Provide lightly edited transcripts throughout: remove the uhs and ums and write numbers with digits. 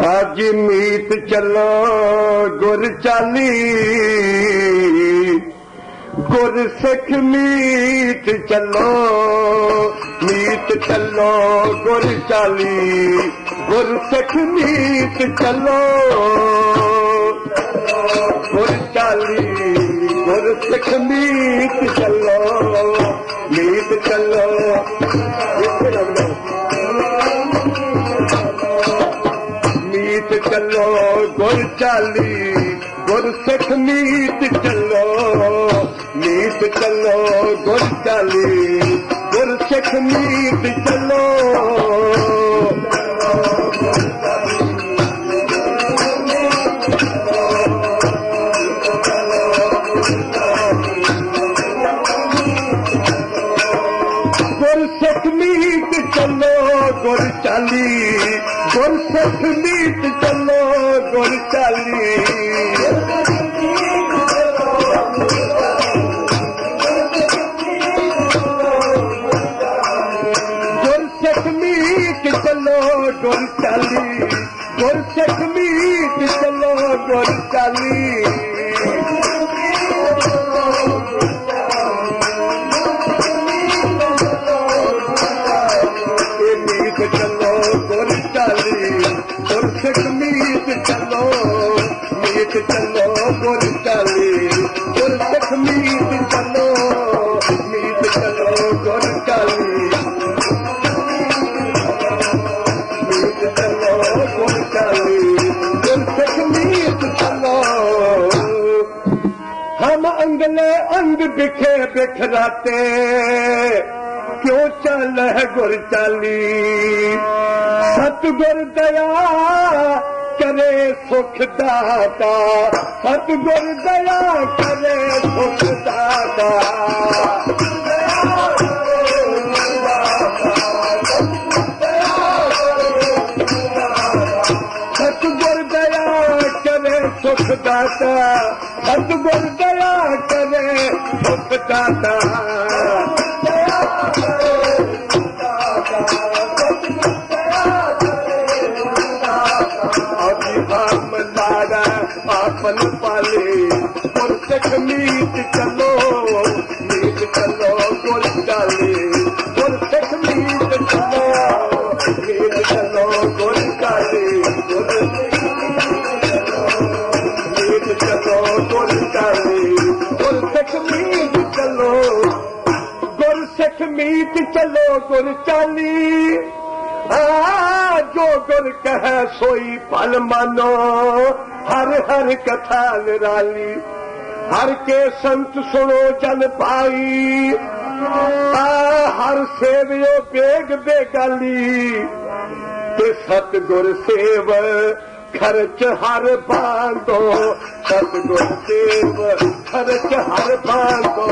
आज मीत चलो गुर चाली, गुर सिख मीत चलो, मीत चलो गुर चाली, गुर सिख मीत चलो, गुर चाली गुर सिख मीत चलो, मीत चलो, मीत चलो गुर चाली, गुर सिख मीत चलो, मीत चलो गुर चाली, गुर सिख मीत चलो, गुर सिख मीत चलो गुर चाली, गुर सिख मीत चलो गुर चाली, गुर सिख मीत चलो गुर चाली, गुर सिख मीत चलो गुर चाली, मीत चलो गुर चाली, गुर सिख मीत चलो, मीत चलो गुर चाली, गुर सिख मीत चलो, मीत चलो गुर चाली, मीत चलो गुर चाली, गुर सिख मीत चलो। हम अंगले अंग बिखे बिखराते, क्यों चल है गुर चाली, सतगुर दया करे सुख दाता, सतगुर दया करे सुख दाता, सतगुर दया करे सुख दाता, सतगुर दया करे सुख दाता, आपन पाले गुर सिख मीत चलो, मीत चलो गुर चाली, गुर सिख मीत चलो, मीत चलो गुर चाली, मीत चलो गुर चाली, गुर सिख मीत चलो, गुर सिख मीत चलो गुर चाली। जो गुर कह सोई फल मानो, हर हर कथा निराली, हर के संत सुनो जन पाई, हर सेवियो बेग बेगाली, ते सतगुर सेव खर्च हर बांधो, सतगुर सेव खर्च हर बांधो,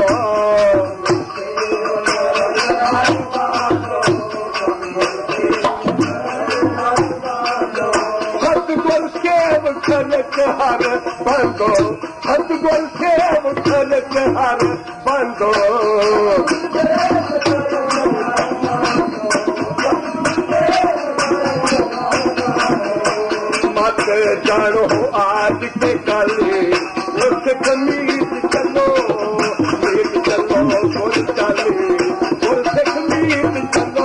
सतगुर सेव खर्च हर बांधो, सतगुर सेव खर्च हर बांधो, मत जानो आज के कल, उस मीत चलो, मीत चलो गुर चाली, गुर सिख मीत चलो,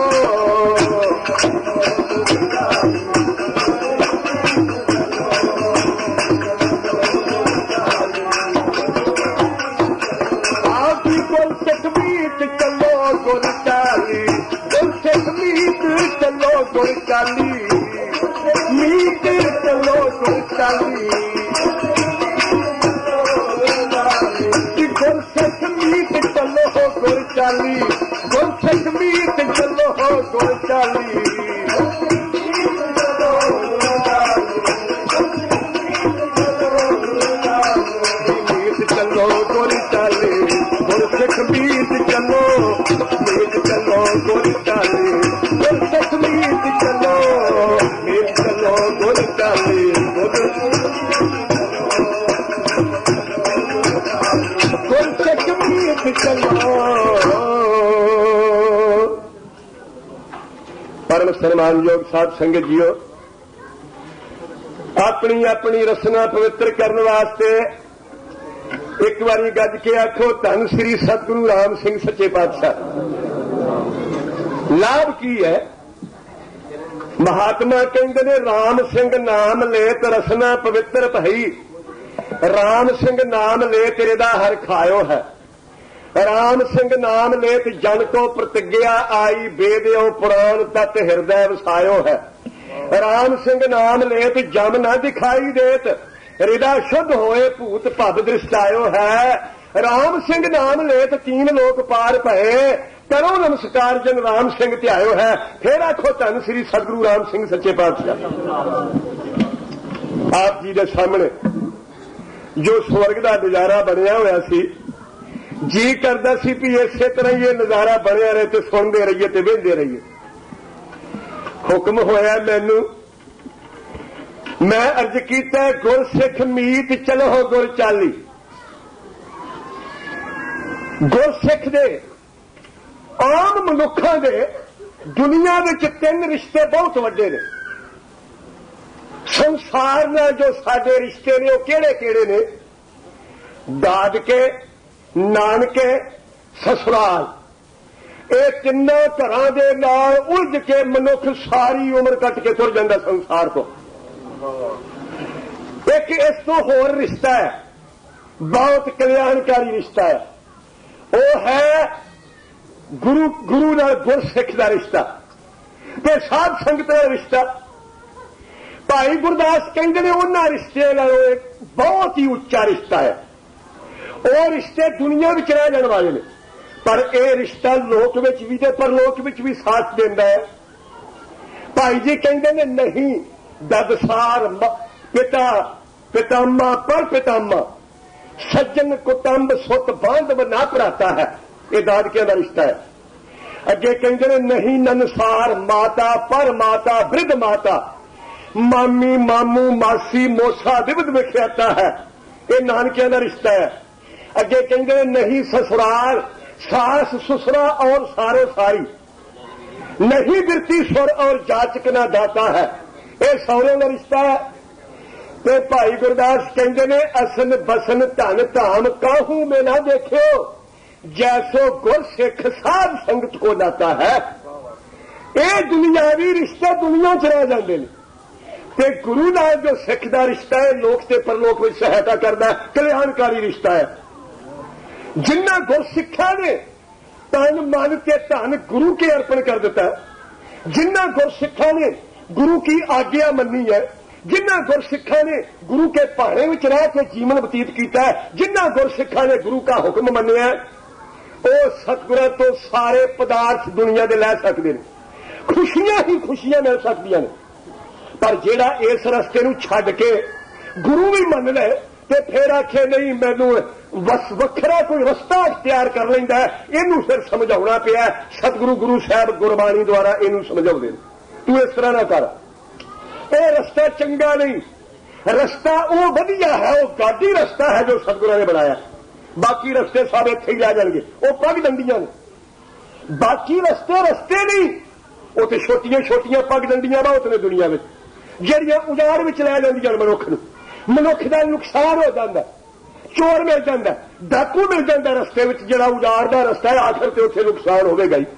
गुर सिख मीत चलो गुर चाली, गुर सिख मीत चलो गुर चाली, मीत चलो गुर चाली, गुर सिख मीत चलो गुर चाली, गुर सिख मीत चलो गुर चाली, मीत चलो गुर चाली, गुर सिख मीत चलो, मीत चलो गुर चाली, गुर सिख मीत चलो, मीत चलो गुर चाली, गुर सिख मीत चलो। परम सम्मान योग साध संगत जियो, अपनी अपनी रसना पवित्र करने वास्ते एक बारी गज के आखो धन श्री सतगुरु राम सिंह सच्चे पातशाह। लाभ की है? महात्मा कहते ने राम सिंह नाम ले तो रसना पवित्र भई, राम सिंह नाम ले तेरे दा हर खायो है, राम सिंह नाम ले तो जन को प्रतिज्ञा आई, बेदियो पुराण तत् हृदय वसायो है, राम सिंह नाम ले तो जम न दिखाई देत, हृदय शुद्ध होए भूत भव दृष्टायो है, राम सिंह नाम ले तो 3 लोक पार भये, करो नमस्कार जन राम सिंह ध्यायो है। फिर आखो धन श्री सतगुरु राम सिंह सच्चे पातशाह। आप जी के सामने जो स्वर्ग का नजारा बनया होया सी, जी करदा सी भी इसे तरह ये नजारा बनया रहे तो सुनते रहिए तो वेंदे रहिए। हुक्म होया मैनू, मैं अर्ज कीता गुर सिख मीत चलो गुर चाली। गुर सिख दे आम मनुखों के दुनिया में 3 रिश्ते बहुत वड्डे ने। संसार में जो साडे रिश्ते ने वो केड़े केड़े ने? दादके, नानके, ससुराल। ये 3 घरां दे नाल उलझ के मनुख सारी उम्र कट के तुर जांदा संसार को। एक इस तो होर रिश्ता है, बहुत कल्याणकारी रिश्ता है, वो है गुरु नाल गुरसिख का रिश्ता ते साध संगत का रिश्ता। भाई गुरदास कहते हैं उन्होंने रिश्ते नालों एक बहुत ही उच्चा रिश्ता है। वो रिश्ते दुनिया में रह जाने वाले ने, पर यह रिश्ता लोक विच भी ते परलोक विच भी साथ देता है। भाई जी कहते हैं नहीं, ददसार पिता पितामा पर पितामा, सज्जन कुटुंब सुत बांधव ना भराता है, ये दादकियां दा रिश्ता है। अगे कहते हैं नहीं, ननसार माता पर माता वृद्ध माता, मामी मामू मासी मोसा विविध विख्याता है, ये नानकियां दा रिश्ता है। अगे कहते हैं नहीं, ससुराल सास ससुरा और सारो सारी, नहीं बिरती सुर और जाचक ना दाता है, ये सौरों का रिश्ता है। ते भाई गुरदास कहते ने असन बसन धन धाम काहू में ना देखियो, जैसो गुर सिख साध संगत को नाता है। ये दुनियावी रिश्ते दुनिया च रह जाते हैं, ते गुरु नाल जो सिख का रिश्ता है लोक ते परलोक में सहायता करता है, कल्याणकारी रिश्ता है। जिन्ना गुर सिखा ने तन मन के धन गुरु के अर्पण कर दिता है, जिन्ना गुर सिखा ने गुरु की आज्ञा मनी है, जिन्ना गुर सिखा ने गुरु के पहाड़े में रह के जीवन बतीत किया है, जिन्ना गुर सिखा ने गुरु का हुक्म मनिया, वो सतगुरां तो सारे पदार्थ दुनिया के लै सकते हैं, खुशियां ही खुशियां मिल सकदियां ने। पर जेड़ा इस रस्ते नूं छड्ड के गुरु भी मन ले ते फिर आखे नहीं मैनू वखरा कोई रस्ता अख्तियार कर लैंदा है, इनू फिर समझाउणा पिया। सतगुरु गुरु साहब गुरबाणी द्वारा इनू समझाउंदे ने, तू इस तरह ना कर, ये रस्ता चंगा नहीं, रस्ता वो वधिया है, वो गादी रस्ता है जो सतगुरां ने बनाया, बाकी रस्ते सब इत्थे ही रह जाएंगे, वो पग डंडियां ने। बाकी रस्ते रस्ते नहीं, वो तो छोटियां छोटियां पग डंडियां बहुत ने दुनिया में, ਜਿਹੜੀਆਂ ਉਜਾੜ ਵਿੱਚ ਲੈ ਜਾਂਦੀਆਂ ਮਨੁੱਖ ਨੂੰ। ਮਨੁੱਖ ਦਾ ਨੁਕਸਾਨ ਹੋ ਜਾਂਦਾ, ਚੋਰ ਮਿਲ ਜਾਂਦਾ, ਡਾਕੂ ਮਿਲ ਜਾਂਦਾ ਰਸਤੇ ਵਿੱਚ, ਜਿਹੜਾ ਉਜਾੜ ਦਾ ਰਸਤਾ ਹੈ ਆਖਰ ਤੇ ਉੱਥੇ ਨੁਕਸਾਨ ਹੋਵੇਗਾ ਹੀ।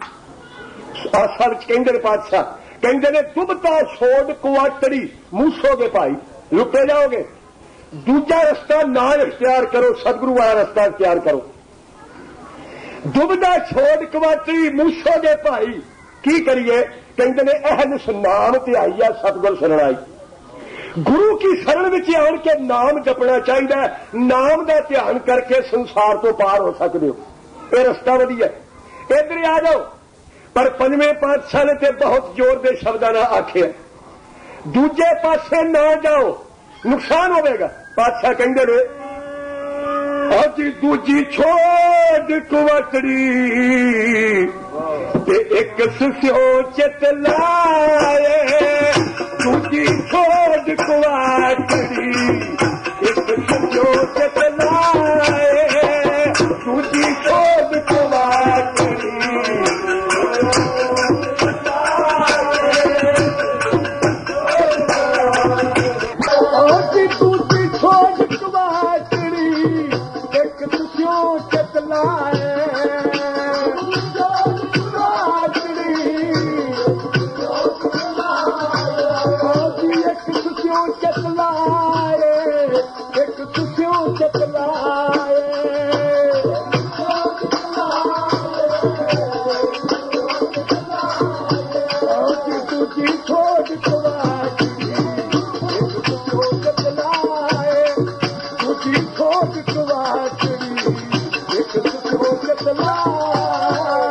ਆਸਾ ਵਿੱਚ ਕਹਿੰਦੇ ਨੇ ਪਾਤਸ਼ਾਹ, ਕਹਿੰਦੇ ਨੇ ਦੁਬਤਾ ਛੋੜ ਕੁਆਟੜੀ ਮੂਸੋਗੇ ਭਾਈ, ਲੁੱਟੇ ਜਾਓਗੇ। ਦੂਜਾ ਰਸਤਾ ਨਾ ਇਖਤਿਆਰ ਕਰੋ, ਸਤਿਗੁਰੂ ਵਾਲਾ ਰਸਤਾ ਇਖਤਿਆਰ ਕਰੋ। ਦੁਬਦਾ ਛੋੜ ਕੁਆਟੜੀ ਮੂਸੋਗੇ ਭਾਈ, की करिए? कहते ने अहन नाम ते आई है सतगुर शरण आई। गुरु की शरण में आन के नाम जपना चाहिए, नाम का ध्यान करके संसार तो पार हो सकते हो, ये रस्ता वधिया। इधर आ जाओ, पर पंजवें पातशाह ने ते बहुत जोर के शब्दों ने आखे, दूजे पासे ना जाओ नुकसान होगा। पातशाह कहते ने अज दूजी छोड़ कुवटड़ी एक सुस्यो चित लाए, दूजी छोड़ कुवटड़ी एक सुस्यो चित लाए, दूजी छोड़ कुवटड़ी। एक तुस्यों चतलाए, एक तुस्यों चतलाए, दूजी छोड़ कुवाचड़ी, एक तुस्यों चतलाए, दूजी छोड़ कुवाचड़ी, एक तुस्यों चतलाए।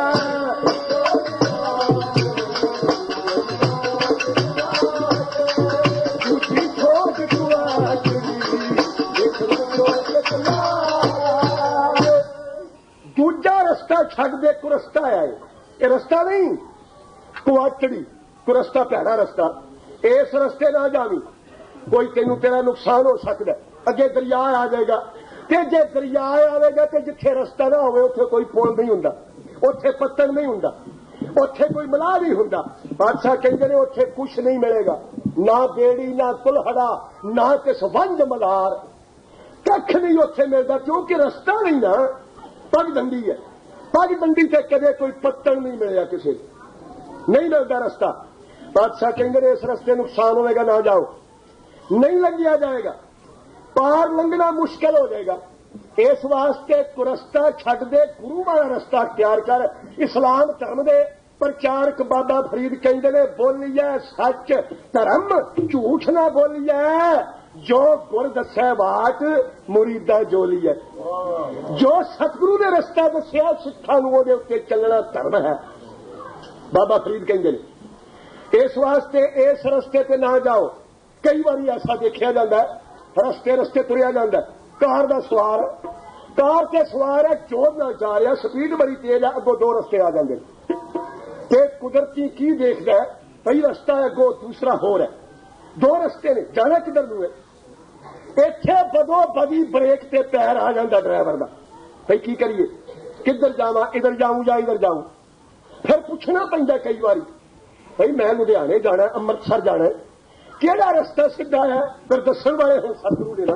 दूजा रस्ता छड़ दे, को रस्ता है ये रस्ता नहीं, कुआचड़ी को रस्ता भैड़ा रस्ता, इस रस्ते ना जावी, कोई तेनू तेरा नुकसान हो सकता है। अगे दरिया आ जाएगा, ते जे दरिया आएगा तो जिथे रस्ता ना होवे उत्थे कोई पुल नहीं हुंदा, उत्थे पत्तन नहीं हुंदा, उत्थे कोई मलाह नहीं हुंदा। बादशाह कहंदे ने उत्थे कुछ नहीं मिलेगा, ना बेड़ी ना कुल्हड़ा ना किस वंज मलार, कख नहीं उत्थे मिलता, क्योंकि रस्ता नहीं ना, पगडंडी है। पगडंडी से कदे कोई पत्तन नहीं मिलेगा, किसी नहीं मिलता रस्ता। बादशाह कहेंगे इस रस्ते नुकसान होगा, ना जाओ, नहीं लंघिया जाएगा, पार लंघना मुश्किल हो जाएगा। इस वास्ते रस्ता छड़ दे, गुरु वाला रस्ता अख्तियार कर। इस्लाम धर्म दे प्रचारक बाबा फरीद कहते ने बोलिए सच धर्म झूठ ना बोलिए, जो गुर दस्या वाट मुरीदा जोली है। जो सतगुरु ने रस्ता दस्या सिखा नूं ओहदे उत्ते चलना धर्म है, बाबा फरीद कहते हैं। इस वास्ते इस रस्ते ते ना जाओ। कई बार ऐसा देखा जाता है, रस्ते रस्ते तुरिया जाता है, कार का सवार, कार से सवार है, जोर ना जा रहा, स्पीड बड़ी तेज है, अगों दो रस्ते आ जाते, कुदरती की देखता है भाई रस्ता है अगों दूसरा होर है, दो रस्ते ने, जाना किधर नूं है। इत्थे बदो बदी ब्रेक ते पैर आ जाता ड्राइवर का, भाई की करिए, किधर जावा, इधर जाऊं या इधर जाऊं। फिर पूछना पैंदा कई बारी, भाई मैं लुधियाने जाना, अमृतसर जाना, केड़ा रस्ता सीधा है। फिर दसन वाले हैं सतगुरु ने ना,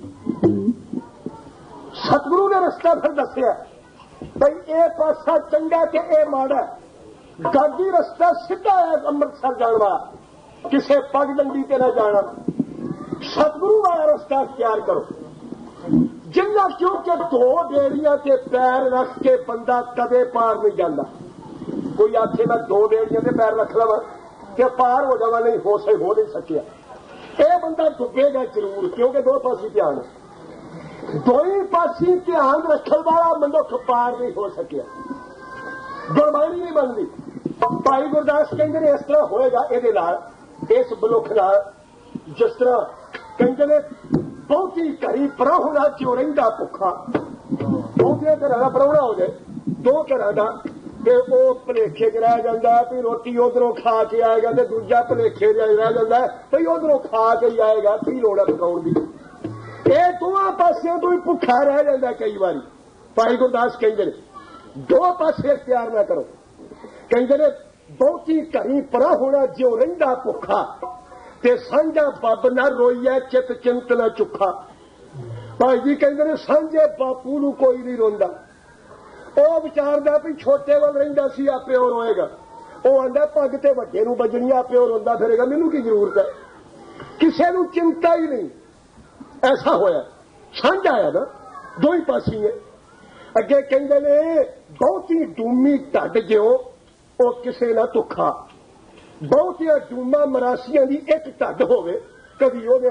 सतगुरु ने रस्ता फिर दसिया भाई ये पासा चंगा ते ये माड़ा, गादी रस्ता सीधा है अमृतसर जाने वाला, किसे पगडंडी ते ना जाना, सतगुरु वाला रस्ता अख्तियार करो। जिन्ना क्योंकि दो बेड़ियां ते पैर रख के बंदा कदे पार नहीं जाता। कोई आखे मैं दो बेड़ियां ते पैर रख लवा कि पार हो जावा, नहीं हो नहीं सकिया, यह बंदा डुबेगा जरूर, क्योंकि दो पासी ध्यान है, दो ही पासी ध्यान रखने वाला मनुख पार नहीं हो सकिया, गुरबाणी नहीं बनती। भाई गुरदास कहते ने इस तरह होएगा ये इस बलुख नाल, जिस तरह कहते ने बहुती घरी पराहुणा क्यों रहिंदा भुखा, बहुतिया घर का पराहुणा हो जाए, दो घर का ते वो भलेखे च रह जाता है भी रोटी उधरों खा के आएगा, तो दूजा भलेखे च रह जाता है भाई उधरों खा के ही आएगा, की लोड़ है पकाउण दी। ये दोवां पासियों तो ही भुखा रह जाता है कई बारी। भाई गुरदास कहते ने दो पासे इख्तियार ना करो, कहते ने बहुती घरी पराहुणा ज्यों रहिंदा भुखा, ते सांझा बब ना रोईए चित चिंत ना चुखा। भाई जी कहते ने सांझे बापू नूं कोई नहीं रोंदा, ਉਹ ਵਿਚਾਰਦਾ ਵੀ ਛੋਟੇ ਵੱਲ ਰਹਿੰਦਾ ਸੀ ਆਪੇ ਉਹ ਰੋਏਗਾ, ਉਹ ਆਂਦਾ ਪੱਗ ਤੇ ਵੱਡੇ ਨੂੰ ਵੱਜਣੀ ਆਪੇ ਉਹ ਰੋਂਦਾ ਫਿਰੇਗਾ, ਮੈਨੂੰ ਕੀ ਜ਼ਰੂਰਤ ਹੈ, ਕਿਸੇ ਨੂੰ ਚਿੰਤਾ ਹੀ ਨਹੀਂ। ਐਸਾ ਹੋਇਆ, ਸਾਂਝਾ ਆਇਆ ਨਾ, ਦੋ ਹੀ ਪਾਸੀ ਹੈ। ਅੱਗੇ ਕਹਿੰਦੇ ਨੇ ਬਹੁਤੀ ਡੂਮੀ ਢੱਡ ਜਿਉ ਉਹ ਕਿਸੇ ਨਾ ਧੁੱਖਾ, ਬਹੁਤੀਆਂ ਡੂਮਾਂ ਮਰਾਸੀਆਂ ਦੀ ਇੱਕ ਢੱਡ ਹੋਵੇ, कभी ਉਹਦੇ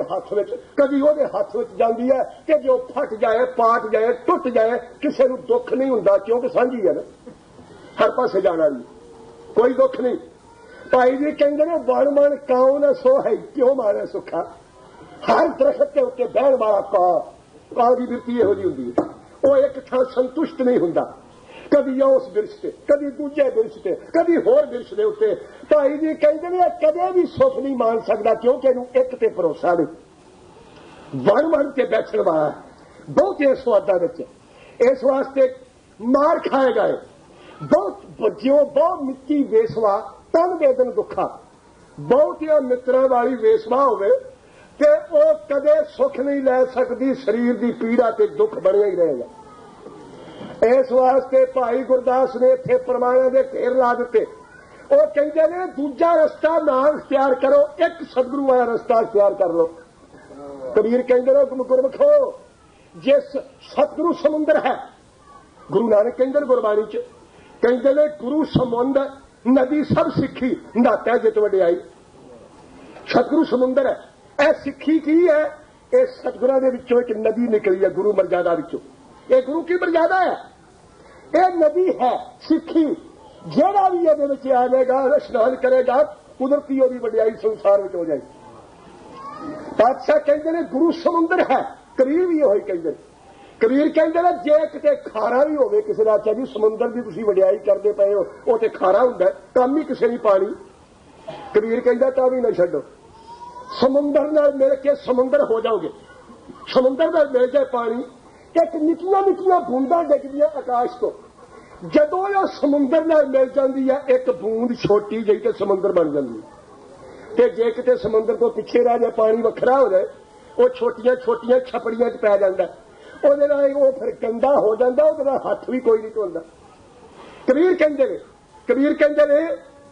ਹੱਥ ਵਿੱਚ ਜਾਂਦੀ ਹੈ ਕਿ ਜੋ ਫਟ ਜਾਏ, ਪਾਟ ਜਾਏ, ਟੁੱਟ ਜਾਏ, ਕਿਸੇ ਨੂੰ ਦੁੱਖ ਨਹੀਂ ਹੁੰਦਾ, ਕਿਉਂਕਿ ਸਾਂਝੀ ਹੈ ਨਾ, ਹਰ ਪਾਸੇ ਜਾਣਾ ਜੀ, ਕੋਈ ਦੁੱਖ ਨਹੀਂ। ਭਾਈ ਜੀ ਕਹਿੰਦੇ ਨੇ ਵਣ ਮਣ ਕਾਉ ਨਾ ਸੋ ਹੈ, ਕਿਉਂ ਮਾਰੇ ਸੁੱਖਾ। ਹਰ ਦਰਖਤ ਦੇ ਉੱਤੇ ਬਹਿਣ ਵਾਲਾ ਕਾਂ ਦੀ ਬਿਰਤੀ ਇਹੋ ਜਿਹੀ ਹੁੰਦੀ ਹੈ, ਉਹ ਇੱਕ ਥਾਂ ਸੰਤੁਸ਼ਟ ਨਹੀਂ ਹੁੰਦਾ, कभी उस बिरछ से, कभी दूजे बिरछ से, कभी होर बिरछ के उत्ते। भाई जी कहते हैं कदे भी सुख नहीं मान सकता, क्योंकि एक ते भरोसा नहीं, वन वन के बैठने वाला बहुत स्वादा इस वास्ते मार खाए गए, बहुत मिट्टी वेसवा तन वेदन दुखा, बहुत मित्रों वाली वेसवा होवे ते वो कदे सुख नहीं लै सकती, शरीर की पीड़ा ते दुख बनिया ही रहेगा। इस वास्ते भाई गुरदास ने इत्थे प्रमाणों के ढेर ला दिते, ਉਹ ਕਹਿੰਦੇ ਨੇ ਦੂਜਾ ਰਸਤਾ ਨਾ ਇਖਤਿਆਰ ਕਰੋ, ਇੱਕ ਸਤਿਗੁਰੂ ਵਾਲਾ ਰਸਤਾ ਇਖਤਿਆਰ ਕਰ ਲਓ। ਕਬੀਰ ਕਹਿੰਦੇ ਨੇ ਗੁਰਮਖੋ ਜੇ ਸਤਿਗੁਰੂ ਸਮੁੰਦਰ ਹੈ, ਗੁਰੂ ਨਾਨਕ ਕਹਿੰਦੇ ਨੇ ਗੁਰਬਾਣੀ ਚ, ਕਹਿੰਦੇ ਨੇ ਗੁਰੂ ਸਮੁੰਦਰ ਨਦੀ ਸਭ ਸਿੱਖੀ ਨਹਾਤਾ ਜਿਤ ਵਡਿਆਈ। ਸਤਿਗੁਰੂ ਸਮੁੰਦਰ ਹੈ। ਇਹ ਸਿੱਖੀ ਕੀ ਹੈ? ਇਹ ਸਤਿਗੁਰਾਂ ਦੇ ਵਿੱਚੋਂ ਇੱਕ ਨਦੀ ਨਿਕਲੀ ਹੈ ਗੁਰੂ ਮਰਜ਼ਾਦਾ ਵਿੱਚੋਂ। ਇਹ ਗੁਰੂ ਕੀ ਮਰਜ਼ਾਦਾ ਹੈ? ਇਹ ਨਦੀ ਹੈ ਸਿੱਖੀ। ਜਿਹੜਾ ਵੀ ਇਹਦੇ ਵਿੱਚ ਆ ਜਾਏਗਾ, ਇਸ਼ਨਾਨ ਕਰੇਗਾ, ਕੁਦਰਤੀ ਉਹਦੀ ਵਡਿਆਈ ਸੰਸਾਰ ਵਿੱਚ ਹੋ ਜਾਏਗੀ। ਪਾਤਸ਼ਾਹ ਕਹਿੰਦੇ ਨੇ ਗੁਰੂ ਸਮੁੰਦਰ ਹੈ। ਕਬੀਰ ਵੀ ਉਹੀ ਕਹਿੰਦੇ। ਕਬੀਰ ਕਹਿੰਦੇ ਨੇ ਜੇ ਕਿਤੇ ਖਾਰਾ ਵੀ ਹੋਵੇ ਕਿਸੇ ਦਾ, ਚਾਹੀ ਸਮੁੰਦਰ ਦੀ ਤੁਸੀਂ ਵਡਿਆਈ ਕਰਦੇ ਪਏ ਹੋ, ਉਹ ਤੇ ਖਾਰਾ ਹੁੰਦਾ, ਕੰਮ ਹੀ ਕਿਸੇ ਨਹੀਂ ਪਾਣੀ। ਕਬੀਰ ਕਹਿੰਦਾ ਤਾਂ ਵੀ ਨਾ ਛੱਡੋ, ਸਮੁੰਦਰ ਨਾਲ ਮਿਲ ਕੇ ਸਮੁੰਦਰ ਹੋ ਜਾਓਗੇ। ਸਮੁੰਦਰ ਨਾਲ ਮਿਲ ਜਾਏ ਪਾਣੀ, ਇੱਕ ਨਿੱਕੀਆਂ ਨਿੱਕੀਆਂ ਬੂੰਦਾਂ ਡਿੱਗਦੀਆਂ ਆਕਾਸ਼ ਤੋਂ, ਜਦੋਂ ਉਹ ਸਮੁੰਦਰ ਨਾਲ ਮਿਲ ਜਾਂਦੀ ਹੈ ਇੱਕ ਬੂੰਦ ਛੋਟੀ ਜਿਹੀ ਤੇ ਸਮੁੰਦਰ ਬਣ ਜਾਂਦੀ ਹੈ। ਤੇ ਜੇ ਕਿਤੇ ਸਮੁੰਦਰ ਤੋਂ ਪਿੱਛੇ ਰਹਿ ਜਾਏ, ਪਾਣੀ ਵੱਖਰਾ ਹੋ ਜਾਏ, ਉਹ ਛੋਟੀਆਂ ਛੋਟੀਆਂ ਛਪੜੀਆਂ 'ਚ ਪੈ ਜਾਂਦਾ, ਉਹਦੇ ਨਾਲ ਉਹ ਫਿਰ ਗੰਦਾ ਹੋ ਜਾਂਦਾ, ਉਹਦੇ ਨਾਲ ਹੱਥ ਵੀ ਕੋਈ ਨਹੀਂ ਧੋਂਦਾ। ਕਬੀਰ ਕਹਿੰਦੇ ਨੇ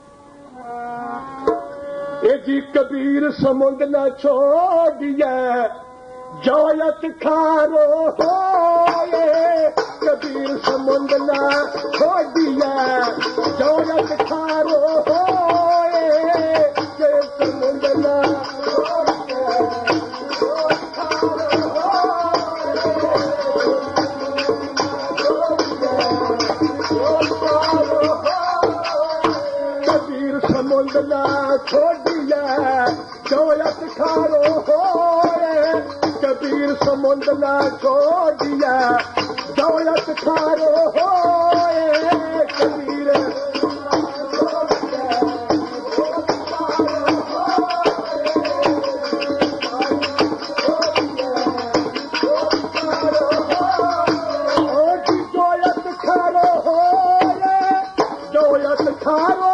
ਇਹ ਜੀ ਕਬੀਰ ਸਮੁੰਦ ਨਾ ਛੋੜੀਐ ਜੋਇਤ ਖਾਰੋ ਹੋਏ। ਕਬੀਰ ਸਮੁੰਦ ਨਾ ਛੋੜੀਐ ਜੋਇਤ ਖਾਰੋ ਹੋਏ। ਜੇ ਸਮੁੰਦ ਨਾ ਸਮੁੰਦਲਾ ਛੋੜੀਐ ਜੋਇਤ ਖਾਰੋ ਹੋਏ। ਕਬੀਰ ਸਮੁੰਦਲਾ ਛੋੜੀਐ ਜੋਇਤ ਖਾਰੋ ਹੋਏ। ਕਬੀਰ ਜੋਇਤ ਖਾਰੋ ਹੋਏ। ਜੋਇਤ ਖਾਰੋ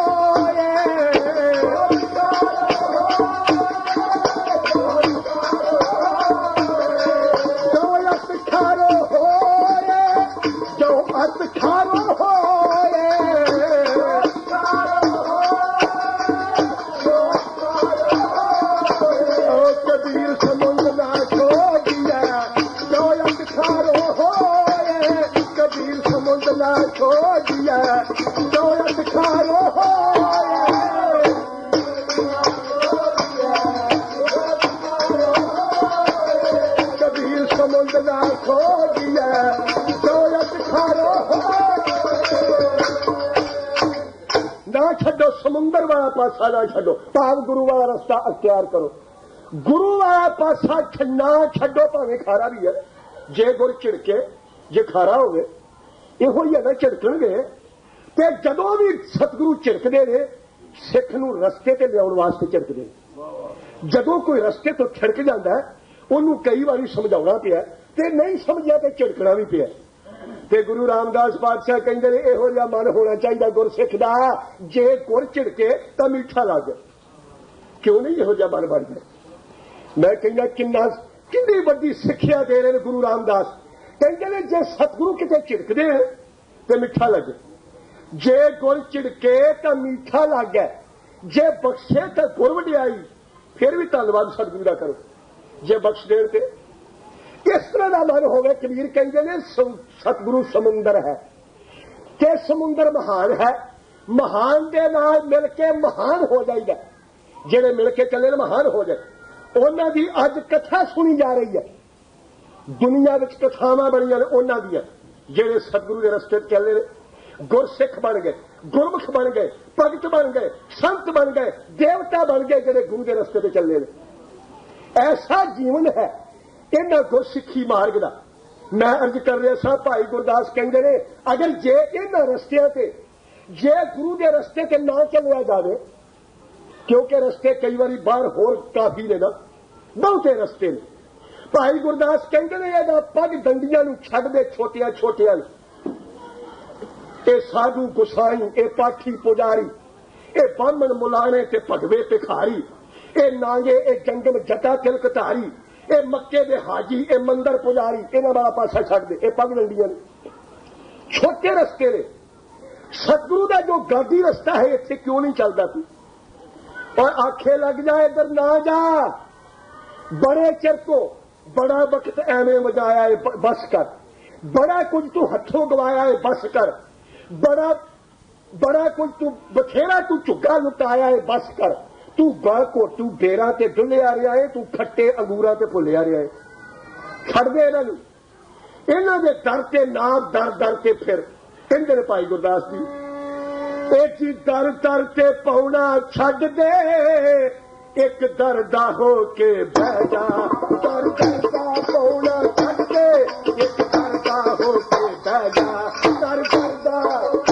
ਛੱਡੋ, ਸਮੁੰਦਰ ਵਾਲਾ ਪਾਸਾ ਨਾ ਛੱਡੋ, ਭਾਵ ਗੁਰੂ ਵਾਲਾ ਰਸਤਾ ਅਖਤਿਆਰ ਕਰੋ। ਗੁਰੂ ਵਾਲਾ ਪਾਸਾ ਨਾ ਛੱਡੋ, ਭਾਵੇਂ ਖਾਰਾ ਵੀ ਹੈ। ਜੇ ਗੁਰ ਝਿੜਕੇ, ਜੇ ਖਾਰਾ ਹੋਵੇ, ਇਹੋ ਹੀ ਹੈ ਨਾ, ਝਿੜਕਣਗੇ। ਤੇ ਜਦੋਂ ਵੀ ਸਤਿਗੁਰੂ ਝਿੜਕਦੇ ਨੇ, ਸਿੱਖ ਨੂੰ ਰਸਤੇ ਤੇ ਲਿਆਉਣ ਵਾਸਤੇ ਝਿੜਕਦੇ ਨੇ। ਜਦੋਂ ਕੋਈ ਰਸਤੇ ਤੋਂ ਛਿੜਕ ਜਾਂਦਾ, ਉਹਨੂੰ ਕਈ ਵਾਰੀ ਸਮਝਾਉਣਾ ਪਿਆ, ਤੇ ਨਹੀਂ ਸਮਝਿਆ ਤੇ ਝਿੜਕਣਾ ਵੀ ਪਿਆ। ਤੇ ਗੁਰੂ ਰਾਮਦਾਸ ਪਾਤਸ਼ਾਹ ਕਹਿੰਦੇ ਨੇ ਇਹੋ ਜਿਹਾ ਮਨ ਹੋਣਾ ਚਾਹੀਦਾ ਗੁਰਸਿੱਖ ਦਾ, ਜੇ ਗੁਰ ਝਿੜਕੇ ਤਾਂ ਮਿੱਠਾ ਲੱਗ। ਕਿਉਂ ਨਹੀਂ ਇਹੋ ਜਿਹਾ ਮਨ ਬਣ ਗਿਆ? ਮੈਂ ਕਹਿੰਦਾ ਕਿੰਨੀ ਵੱਡੀ ਸਿੱਖਿਆ ਦੇ ਰਹੇ ਨੇ ਗੁਰੂ ਰਾਮਦਾਸ। ਕਹਿੰਦੇ ਨੇ ਜੇ ਸਤਿਗੁਰੂ ਕਿਤੇ ਝਿੜਕਦੇ ਤੇ ਮਿੱਠਾ ਲੱਗੇ, ਜੇ ਗੁਰ ਝਿੜਕੇ ਤਾਂ ਮਿੱਠਾ ਲੱਗੇ, ਜੇ ਬਖਸ਼ੇ ਤਾਂ ਗੁਰ ਵਡਿਆਈ। ਫਿਰ ਵੀ ਧੰਨਵਾਦ ਸਤਿਗੁਰੂ ਦਾ ਕਰੋ ਜੇ ਬਖਸ਼ ਦੇਣ ਤੇ। ਇਸ ਤਰ੍ਹਾਂ ਦਾ ਮਨ ਹੋਵੇ। ਕਬੀਰ ਕਹਿੰਦੇ ਨੇ ਸਤਿਗੁਰੂ ਸਮੁੰਦਰ ਹੈ ਤੇ ਸਮੁੰਦਰ ਮਹਾਨ ਹੈ। ਮਹਾਨ ਦੇ ਨਾਲ ਮਿਲ ਕੇ ਮਹਾਨ ਹੋ ਜਾਈਦਾ। ਜਿਹੜੇ ਮਿਲ ਕੇ ਚੱਲੇ ਨੇ ਮਹਾਨ ਹੋ ਜਾਏ। ਉਹਨਾਂ ਦੀ ਅੱਜ ਕਥਾ ਸੁਣੀ ਜਾ ਰਹੀ ਹੈ। ਦੁਨੀਆ ਵਿੱਚ ਕਥਾਵਾਂ ਬਣੀਆਂ ਨੇ ਉਹਨਾਂ ਦੀਆਂ, ਜਿਹੜੇ ਸਤਿਗੁਰੂ ਦੇ ਰਸਤੇ ਚੱਲੇ ਨੇ, ਗੁਰਸਿੱਖ ਬਣ ਗਏ, ਗੁਰਮੁਖ ਬਣ ਗਏ, ਭਗਤ ਬਣ ਗਏ, ਸੰਤ ਬਣ ਗਏ, ਦੇਵਤਾ ਬਣ ਗਏ, ਜਿਹੜੇ ਗੁਰੂ ਦੇ ਰਸਤੇ ਤੇ ਚੱਲੇ ਨੇ। ਐਸਾ ਜੀਵਨ ਹੈ ਇਹਨਾਂ ਗੁਰਸਿੱਖੀ ਮਾਰਗ ਦਾ। ਮੈਂ ਅਰਜ਼ ਕਰ ਰਿਹਾ ਸਾਂ, ਭਾਈ ਗੁਰਦਾਸ ਕਹਿੰਦੇ ਨੇ ਅਗਰ ਜੇ ਇਹਨਾਂ ਰਸਤਿਆਂ ਤੇ, ਜੇ ਗੁਰੂ ਦੇ ਰਸਤੇ ਤੇ ਨਾ ਚੱਲਿਆ ਜਾਵੇ, ਕਿਉਂਕਿ ਰਸਤੇ ਕਈ ਵਾਰੀ ਬਾਹਰ ਹੋਰ ਕਾਫੀ ਨੇ ਨਾ, ਬਹੁਤੇ ਰਸਤੇ ਨੇ। ਭਾਈ ਗੁਰਦਾਸ ਕਹਿੰਦੇ ਨੇ ਇਹਦਾ ਪੱਗ ਡੰਡੀਆਂ ਨੂੰ ਛੱਡ ਦੇ ਛੋਟੀਆਂ ਛੋਟੀਆਂ ਨੂੰ। ਇਹ ਸਾਧੂ ਗੁਸਾਈ, ਇਹ ਪਾਠੀ ਪੁਜਾਰੀ, ਇਹ ਬਾਹਮਣ ਮੁਲਾਣੇ ਤੇ ਭਗਵੇ ਭਿਖਾਰੀ, ਇਹ ਨਾਂਗੇ, ਇਹ ਜੰਗਮ ਜਟਾ ਤਿਲਕ ਧਾਰੀ, ਇਹ ਮੱਕੇ ਦੇ ਹਾਜੀ, ਇਹ ਮੰਦਰ ਪੁਜਾਰੀ, ਇਹਨਾਂ ਵਾਲਾ ਪਾਸਾ ਛੱਡ ਦੇ। ਇਹ ਪੱਗ ਡੰਡੀਆਂ ਨੇ, ਛੋਟੇ ਰਸਤੇ ਨੇ। सतगुरु का जो गादी रस्ता है इत्थे क्यों नहीं चलता तू? और आखे लग जा इधर ना जा, बड़े चिर तो बड़ा वक्त एवं वजाया है, बस कर। बड़ा कुछ तू हथों गवाया है, बस कर। बड़ा कुछ तू बथेरा तू झुग्गा लुटाया है, बस कर। तू गल घोटू डेरा ते डुलिया रहा है, तू खट्टे अंगूरां ते भुलिया रहा है। छड़ दे इन्हां दे दर ते ना दर दर के फिर कहंदे ने भाई गुरदास जी, एक जी दर दर ते पौना छड्ड दे, एक दर दा हो के बह जा। दर दर दा पौना छड्ड दे, एक दर दा हो के बह जा। दर दर दा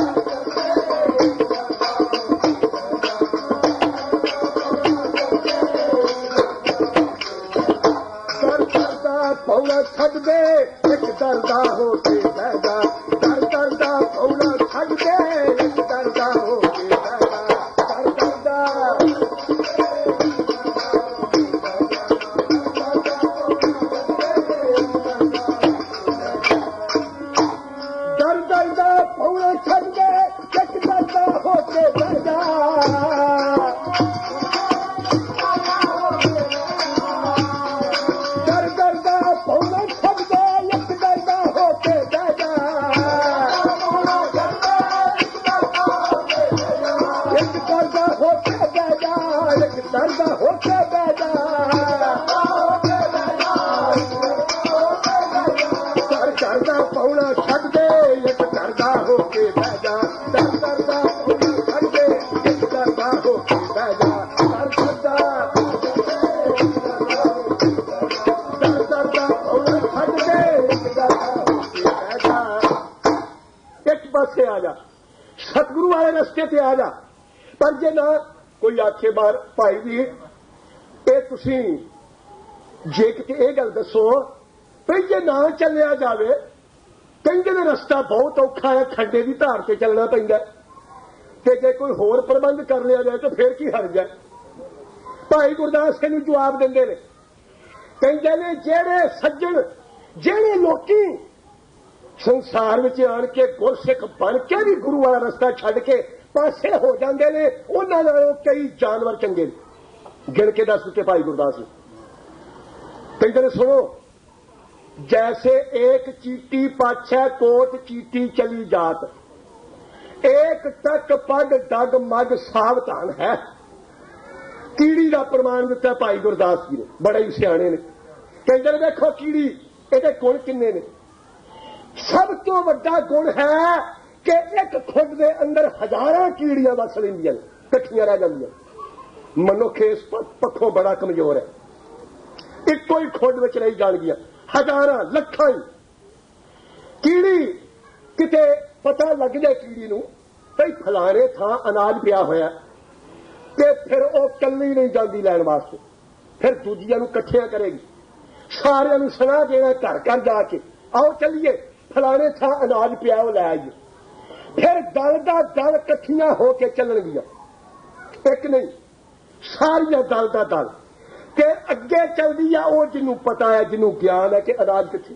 पौना छड्ड दे, एक दरदा हो के बह जा। दर दरदा पौना छड्ड दे, एक दरदा हो के बह जा। दर दरदा दर दरदा पौना छड्ड दे, एक दरदा हो के बह जा। दरदा होके बह जा, दरदा पौना छड्ड दे, एक दरदा होके बह जा। दर दरदा पौना छड्ड दे, एक दरदा होके बह जा। दर दरदा पौना छड्ड दे, एक दरदा होके बह जा। एक पासे आ जा, सतगुरु वाले रस्ते ते आ जा। पर जे ना कोई आखे बार भाई जी ये तुसी जे किते ये गल दसो भाई जे ना चलिया जावे, कहते ने रस्ता बहुत औखा है, खड्डे की धार से चलना पैंदा, ते जे कोई होर प्रबंध कर लिया जाए तो फिर की हर्ज है। भाई गुरदास सिंह जवाब देंदे ने, कहते ने जेड़े सज्जन जेड़े लोकी संसार में आन के गुरसिख बन के भी गुरु वाला रस्ता छड्ड के पासे हो जाते ने, उन्हां नालों कई जानवर चंगे ने। गिण के दस दिते भाई गुरदास ने। कहते ने सुनो, जैसे एक चीटी पाछे कोट चीटी चली जात, एक टक पग डग मग सावधान है। कीड़ी का प्रमाण दिता भाई गुरदास जी ने, बड़े ही सियाणे ने। कहते ने देखो कीड़ी इहदे गुण किन्ने ने? सब तो वड्डा गुण है कि एक खुद के अंदर हजारां कीड़ियां वस लैंदियां ने, कट्ठियां रह जांदियां। मनुख इस पक्षों बड़ा कमजोर है, इको ही खुद विच रही जाणगियां, हजारां लखां ही। कीड़ी किते पता लग जाए कीड़ी नूं भई फलाणे थां अनाज पिया होया, ते फिर वो कल्ली नहीं जांदी लैण वास्ते, फिर दूजियां नूं इकट्ठियां करेगी, सारियां नूं सलाह देना घर घर जाके, आओ चलिए फलाणे थां अनाज पिया वो लै आइए। फिर दल दा दल इकट्ठियां होके चलणगियां, एक नहीं सारियां दल दा दल, ते अगे चलदी है वो जिन्हों पता है, जिन्हों ज्ञान है कि अनाज किथे,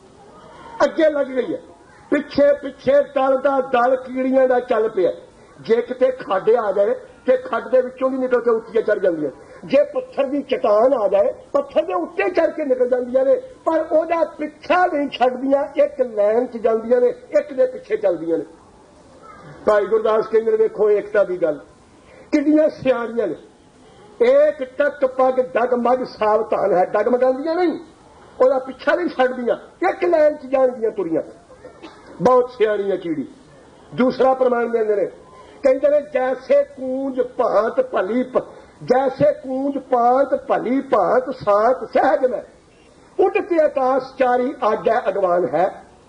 अगे लग गई है। पिछे पिछे दल दा दल कीड़ियां दा चल पिया। जे किते खड्ड आ जाए ते खड्ड दे विचों भी निकल के उत्तियां चढ़ जांदियां, जे पत्थर की चट्टान आ जाए पत्थर के उत्ते चढ़ के निकल जांदियां ने, पर ओहदा पिछा नहीं छड्डदियां, एक लैन च जांदियां ने, एक दे पिछे चलदियां ने। भाई गुरदास कहंदे देखो एकता की गल कितनियां सियाणियां ने। एक टक पग डगमग सावधान है, डगमगांदियां नहीं, ओहदा पिछा नहीं छड्डदियां, एक लैन च जाणदियां तुरियां, बहुत सियाणी है कीड़ी। दूसरा प्रमाण देंदे ने, कहंदे ने जैसे कूंज भांत भली, जैसे कूंज पांत भली भांत सांत सहज में, उठते आकाश चारी आज्ञा अगवान है।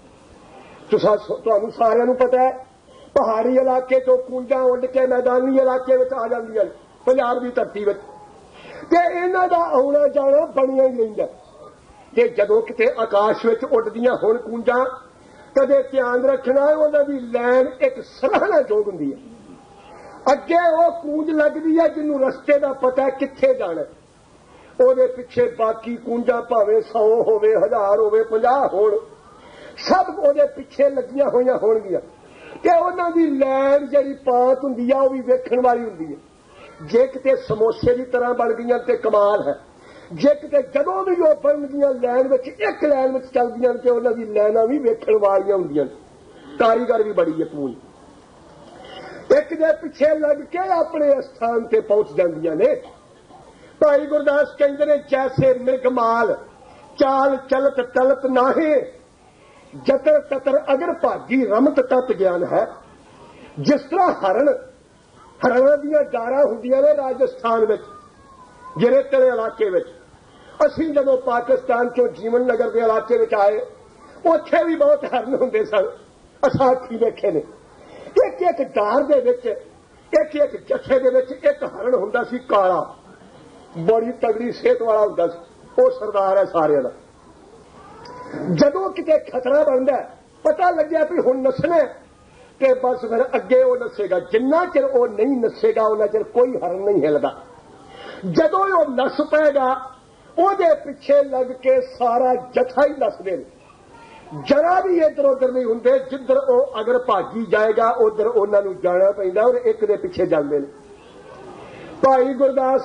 तुहानू सारिਆਂ ਨੂੰ पता है पहाड़ी इलाके चो कूंजा उड़ के मैदानी इलाके में आ जांदियां ने, पंजाब की धरती में, ते इन्हां दा आउणा जाना बनिया ही रहिंदा। ते जदों किते आकाश में उड़दियां होण कूंजा, कदे ध्यान रखना उहदा दी लैन एक सराहना जोग हुंदी है। अगे वो कूंज लगदी है जिन्हों रस्ते का पता है कित्थे जाना, ਉਹਦੇ ਪਿੱਛੇ बाकी कूंजा भावें 100 होवे 1000 होवे 50 होण, सब ਉਹਦੇ ਪਿੱਛੇ ਲੱਗੀਆਂ ਹੋਈਆਂ ਹੋਣਗੀਆਂ। कि उन्होंने लैन जी पात होंगी है वह भी वेखण वाली होंगी है। जे किते समोसे की तरह बन गई तो कमाल है, जे किते जदों भी वो बन गई लैन एक लैन में चलदियां तो उन्होंने लैना भी वेखण वालियां होंदियां। कारीगर भी बड़ी है पूरी, एक दे पिछे लग के अपने स्थान से पहुंच जांदियां ने। भाई गुरदास कहते ने जैसे मृगमाल चाल चलत टलत नाहे, जतर ततर अगर भागी रमत तत ज्ञान है। जिस तरह हरणा दियां डारा हुंदियां ने राजस्थान में गिरेतले इलाके में, असीं जदों पाकिस्तान चों जीवन नगर के इलाके में आए उत्थे भी बहुत हरण हुंदे सन। असां अखीं वेखे ने एक एक डार दे विच एक एक जथे दे विच एक हरण हुंदा सी काला, बड़ी तगड़ी सेहत वाला हुंदा सी। वो सरदार है सारे दा। जदों किते खतरा बनदा पता लग्या भी हुण नसना ते बस फिर अगे वो नसेगा। जिन्ना चिर वो नहीं नसेगा उन्ना चिर कोई हरण नहीं हिलदा। जदों वो नस पेगा ओदे पिछे लग के सारा जथा ही नसदे ने। जरा भी इधर उधर नहीं होंगे, जिधर वो अगर भागी जाएगा उधर उन्होंने जाना पैंदा और एक दे पिछे जाते हैं। भाई गुरदास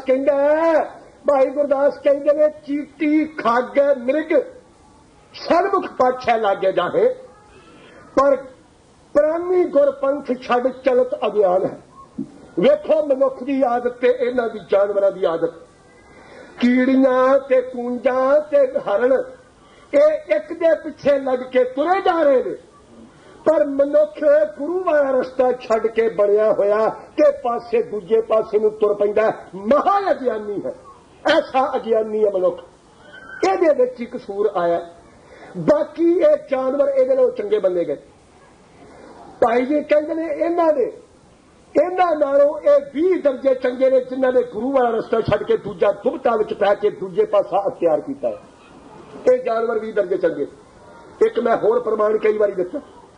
कहते ने चीटी खग मृग सन्मुख पाछे लागे जाहे, पर प्राणी गुरपंथ छड़ चलत अज्ञान है। वेखो मनुख की आदत ते इन्हां दी जानवरां दी आदत, कीड़ियां ते कूंजां ते हरण ये एक दे पिछे लग के तुरे जा रहे हैं, पर मनुख गुरु वाला रस्ता छड़ के बनया होया के पासे दूजे पासे नूं तुर पैंदा। महा अज्ञानी है, ऐसा अज्ञानी है मनुख। इहदे विच ही कसूर आया, बाकी ये जानवर इहदे नालों चंगे बने गए। भाई जी कहते ने इन्हां नालों ये 20 दर्जे चंगे ने जिन्हां ने गुरु वाला रस्ता छड़ के दूजा दुबता विच पै के दूजे पासा अख्तियार कीता है। ये जानवर 20 दर्जे चंगे। एक मैं होर प्रमाण कई बारी दिता,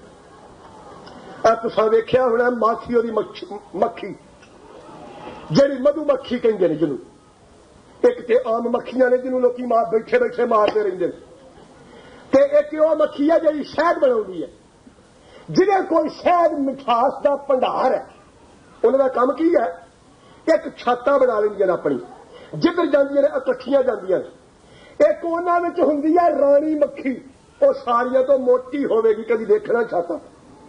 तुसां वेख्या होना माखी ओदी मक्खी जिहड़ी मधुमक्खी कहंदे ने जिन्हों, एक ते आम मक्खियां ने जिन्हों लोग बैठे बैठे मारते रहिंदे ने, ते एक वो मक्खी है जिहड़ी शहद बनाउंदी है, जिहदे कोल शहद मिठास दा भंडार है। उन्हां दा काम की है, एक छाता बना लैंदियां ने अपनी, जिधर जांदियां ने इकट्ठियां जांदियां ने। एक उन्हां विच हुंदी है राणी मक्खी, वो सारियां तो मोटी होवेगी, कभी देखना छाता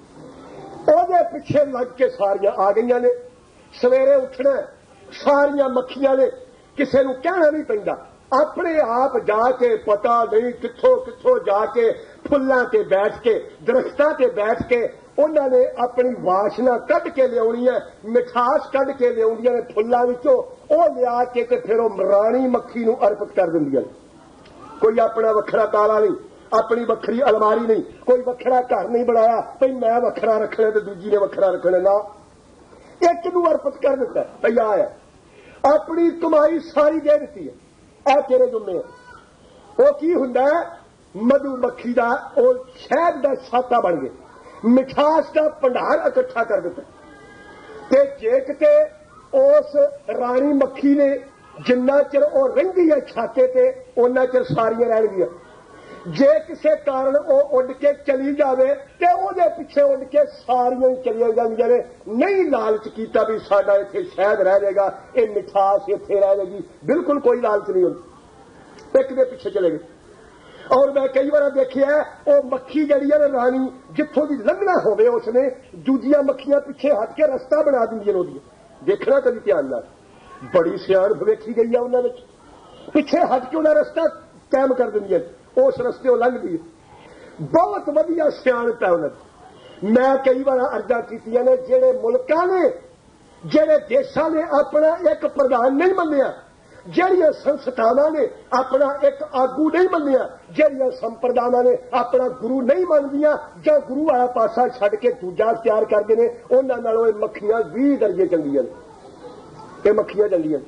ओदे पिछे लग के सारियां आ गईयां ने। सवेरे उठना सारियां मक्खियां ने, किसे नूं कहना नहीं पैंदा, अपने आप जाके पता नहीं कित्थों कित्थों जाके फुल्लां ते बैठ के दरख्तां ते बैठ के उन्होंने अपनी वासना कढ़ के लियाउणी है, मिठास कढ़ के लियाउंदियां ने फुल्लां विचों, ओ लिया के ते फिर ओ राणी मक्खी नूं अर्पित कर दिंदियां ने। कोई अपना वखरा ताला नहीं, अपनी वखरी अलमारी नहीं, कोई वखरा घर नहीं बनाया भाई मैं वखरा रखना तो दूजी ने वखरा रखना, ना एक नूं अर्पित कर दिता भई आ है, अपनी कमाई सारी दे दी है, ऐ तेरे जुम्मे है। वो की हुंदा है, मधुमक्खी दा ओ शहद दा छाता बन गए, मिठास का भंडार इकट्ठा कर दिता। ते जे किते उस राणी मक्खी ने जिन्ना चिर ओ रहिंदी है छाते ते उन्ना चिर सारियां रहणगियां। जे किसी कारण वो उड़ के चली जावे ते ओदे पिछे उड़ के सारियां चलियां जांदियां ने। नहीं लालच कीता भी साडा इत्थे शहद रह जाएगा, ये मिठास इत्थे रह जाएगी, बिल्कुल कोई लालच नहीं होंदी, एक दे पिछे चले गए। और मैं कई बार देखिया वो मक्खी जड़ी है रानी जिथों की लंघना होवे उसने दूजिया मक्खियां पिछे हट के रस्ता बना दिंदियां ने। देखना कभी ध्यान नाल, बड़ी सियाणप वेखी गई है उन्हां विच, पिछे हट के उन्हां रस्ता कायम कर दिंदियां, उस रस्ते लंघदी है। बहुत वधिया सियाणप है उन्हां। मैं कई बार अर्जा कीतियां ने, जिहड़े मुल्कां ने जिहड़े देशां ने अपना एक प्रधान नहीं मन्निया, ਜਿਹੜੀਆਂ ਸੰਸਥਾਵਾਂ ਨੇ ਆਪਣਾ ਇੱਕ ਆਗੂ ਨਹੀਂ ਮੰਨਿਆ, ਜਿਹੜੀਆਂ ਸੰਪਰਦਾਵਾਂ ਨੇ ਆਪਣਾ ਗੁਰੂ ਨਹੀਂ ਮੰਨਦੀਆਂ ਜਾਂ ਗੁਰੂ ਵਾਲਾ ਪਾਸਾ ਛੱਡ ਕੇ ਦੂਜਾ ਤਿਆਰ ਕਰਦੇ ਨੇ, ਉਹਨਾਂ ਨਾਲੋਂ ਇਹ ਮੱਖੀਆਂ 20 ਦਰਜੇ ਚੰਗੀਆਂ ਨੇ। ਇਹ ਮੱਖੀਆਂ ਚੰਗੀਆਂ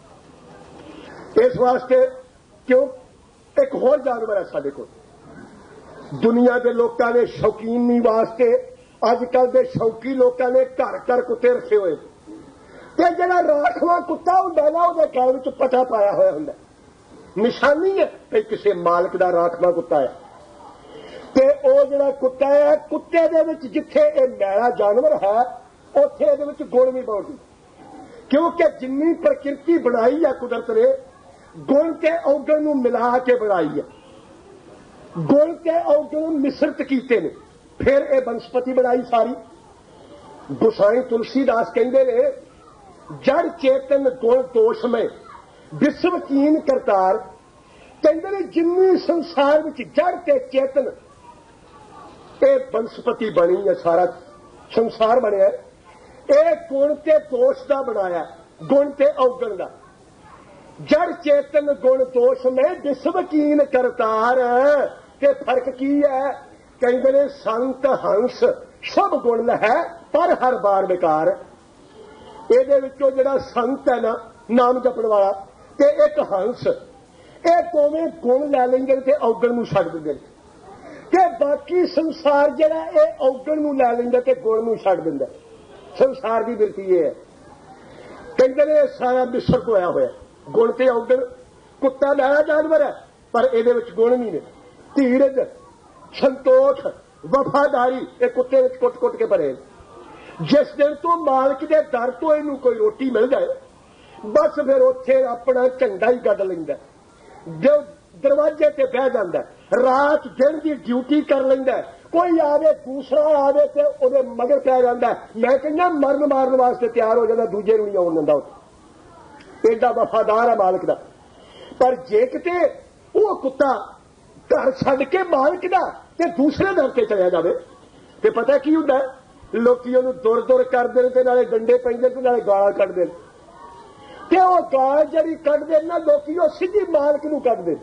ਇਸ ਵਾਸਤੇ ਕਿਉਂ ਇੱਕ ਹੋਰ ਜਾਨਵਰ ਹੈ ਸਾਡੇ ਕੋਲ। ਦੁਨੀਆ ਦੇ ਲੋਕਾਂ ਨੇ ਸ਼ੌਕੀਨੀ ਵਾਸਤੇ ਅੱਜ ਕੱਲ੍ਹ ਦੇ ਸ਼ੌਕੀ ਲੋਕਾਂ ਨੇ ਘਰ ਘਰ ਕੁੱਤੇ ਰੱਖੇ ਹੋਏ, ਤੇ ਜਿਹੜਾ ਰਾਖਵਾ ਕੁੱਤਾ ਹੁੰਦਾ ਨਾ ਉਹਦੇ ਗਲ ਵਿੱਚ ਪਟਾ ਪਾਇਆ ਹੋਇਆ ਹੁੰਦਾ, ਨਿਸ਼ਾਨੀ ਹੈ ਕਿ ਕਿਸੇ ਮਾਲਕ ਦਾ ਰਾਖਵਾ ਕੁੱਤਾ ਹੈ। ਤੇ ਉਹ ਜਿਹੜਾ ਕੁੱਤਾ ਹੈ, ਕੁੱਤੇ ਦੇ ਵਿੱਚ ਜਿੱਥੇ ਇਹ ਮੈਲਾ ਜਾਨਵਰ ਹੈ ਉੱਥੇ ਇਹਦੇ ਵਿੱਚ ਗੁਣ ਵੀ ਬਹੁਤ, ਕਿਉਂਕਿ ਜਿੰਨੀ ਪ੍ਰਕਿਰਤੀ ਬਣਾਈ ਹੈ ਕੁਦਰਤ ਨੇ, ਗੁਣ ਤੇ ਔਗਣ ਨੂੰ ਮਿਲਾ ਕੇ ਬਣਾਈ ਹੈ, ਗੁਣ ਤੇ ਔਗਣ ਮਿਸ਼ਰਤ ਕੀਤੇ ਨੇ, ਫਿਰ ਇਹ ਬਨਸਪਤੀ ਬਣਾਈ ਸਾਰੀ। ਗੁਸਾਈ ਤੁਲਸੀਦਾਸ ਕਹਿੰਦੇ ਨੇ, ਜੜ ਚੇਤਨ ਗੁਣ ਦੋਸ਼ਮੈ ਵਿਸ਼ਵ ਕੀਨ ਕਰਤਾਰ। ਕਹਿੰਦੇ ਨੇ ਜਿੰਨੀ ਸੰਸਾਰ ਵਿੱਚ ਜੜ ਤੇ ਚੇਤਨ ਇਹ ਬਨਸਪਤੀ ਬਣੀ ਹੈ, ਸਾਰਾ ਸੰਸਾਰ ਬਣਿਆ, ਇਹ ਗੁਣ ਤੇ ਦੋਸ਼ ਦਾ ਬਣਾਇਆ, ਗੁਣ ਤੇ ਔਗਣ ਦਾ। ਜੜ ਚੇਤਨ ਗੁਣ ਦੋਸ਼ ਮੈਂ ਵਿਸ਼ਵ ਕੀਨ ਕਰਤਾਰ। ਤੇ ਫਰਕ ਕੀ ਹੈ? ਕਹਿੰਦੇ ਨੇ ਸੰਤ ਹੰਸ ਸਭ ਗੁਣ ਹੈ ਪਰ ਹਰ ਬਾਰ ਵਿਕਾਰ। ਇਹਦੇ ਵਿੱਚੋਂ ਜਿਹੜਾ ਸੰਤ ਹੈ ਨਾ, ਨਾਮ ਜਪਣ ਵਾਲਾ, ਤੇ ਇੱਕ ਹੰਸ, ਇਹ ਦੋਵੇਂ ਗੁਣ ਲੈ ਲੈਂਦੇ ਨੇ ਤੇ ਔਗਣ ਨੂੰ ਛੱਡ ਦਿੰਦੇ ਨੇ, ਤੇ ਬਾਕੀ ਸੰਸਾਰ ਜਿਹੜਾ ਇਹ ਔਗਣ ਨੂੰ ਲੈ ਲੈਂਦਾ ਤੇ ਗੁਣ ਨੂੰ ਛੱਡ ਦਿੰਦਾ। ਸੰਸਾਰ ਦੀ ਬਿਰਤੀ ਇਹ ਹੈ। ਕਹਿੰਦੇ ਨੇ ਸਾਰਾ ਮਿਸ਼ਰਤ ਹੋਇਆ ਹੋਇਆ, ਗੁਣ ਤੇ ਔਗਣ। ਕੁੱਤਾ ਮੈਲਾ ਜਾਨਵਰ ਹੈ ਪਰ ਇਹਦੇ ਵਿੱਚ ਗੁਣ ਨਹੀਂ ਨੇ। ਧੀਰਜ, ਸੰਤੋਖ, ਵਫਾਦਾਰੀ, ਇਹ ਕੁੱਤੇ ਵਿੱਚ ਕੁੱਟ-ਕੁੱਟ ਕੇ ਭਰੇ। ਜਿਸ ਦਿਨ ਤੋਂ ਮਾਲਕ ਦੇ ਦਰ ਤੋਂ ਇਹਨੂੰ ਕੋਈ ਰੋਟੀ ਮਿਲ ਜਾਏ, ਬਸ ਫਿਰ ਉੱਥੇ ਆਪਣਾ ਝੰਡਾ ਹੀ ਕੱਢ ਲੈਂਦਾ, ਜੋ ਦਰਵਾਜ਼ੇ ਤੇ ਬਹਿ ਜਾਂਦਾ, ਰਾਤ ਦਿਨ ਦੀ ਡਿਊਟੀ ਕਰ ਲੈਂਦਾ। ਕੋਈ ਆਵੇ, ਦੂਸਰਾ ਆਵੇ ਤੇ ਉਹਦੇ ਮਗਰ ਪੈ ਜਾਂਦਾ। ਮੈਂ ਕਹਿੰਦਾ ਮਰਨ ਮਾਰਨ ਵਾਸਤੇ ਤਿਆਰ ਹੋ ਜਾਂਦਾ, ਦੂਜੇ ਨੂੰ ਨਹੀਂ ਆਉਣ ਦਿੰਦਾ। ਉੱਥੇ ਏਡਾ ਵਫਾਦਾਰ ਹੈ ਮਾਲਕ ਦਾ। ਪਰ ਜੇ ਕਿਤੇ ਉਹ ਕੁੱਤਾ ਘਰ ਛੱਡ ਕੇ ਮਾਲਕ ਦਾ ਤੇ ਦੂਸਰੇ ਦਰ ਤੇ ਚਲਿਆ ਜਾਵੇ ਤੇ ਪਤਾ ਕੀ ਹੁੰਦਾ? ਲੋਕੀ ਉਹਨੂੰ ਦੁਰ ਕਰਦੇ ਨੇ ਤੇ ਨਾਲੇ ਡੰਡੇ ਪੈਂਦੇ ਤੇ ਨਾਲੇ ਗਾਲਾਂ ਕੱਢਦੇ ਨੇ, ਤੇ ਉਹ ਗਾਲ ਜਿਹੜੀ ਕੱਢਦੇ ਨਾ ਲੋਕੀ, ਉਹ ਸਿੱਧੀ ਮਾਲਕ ਨੂੰ ਕੱਢਦੇ।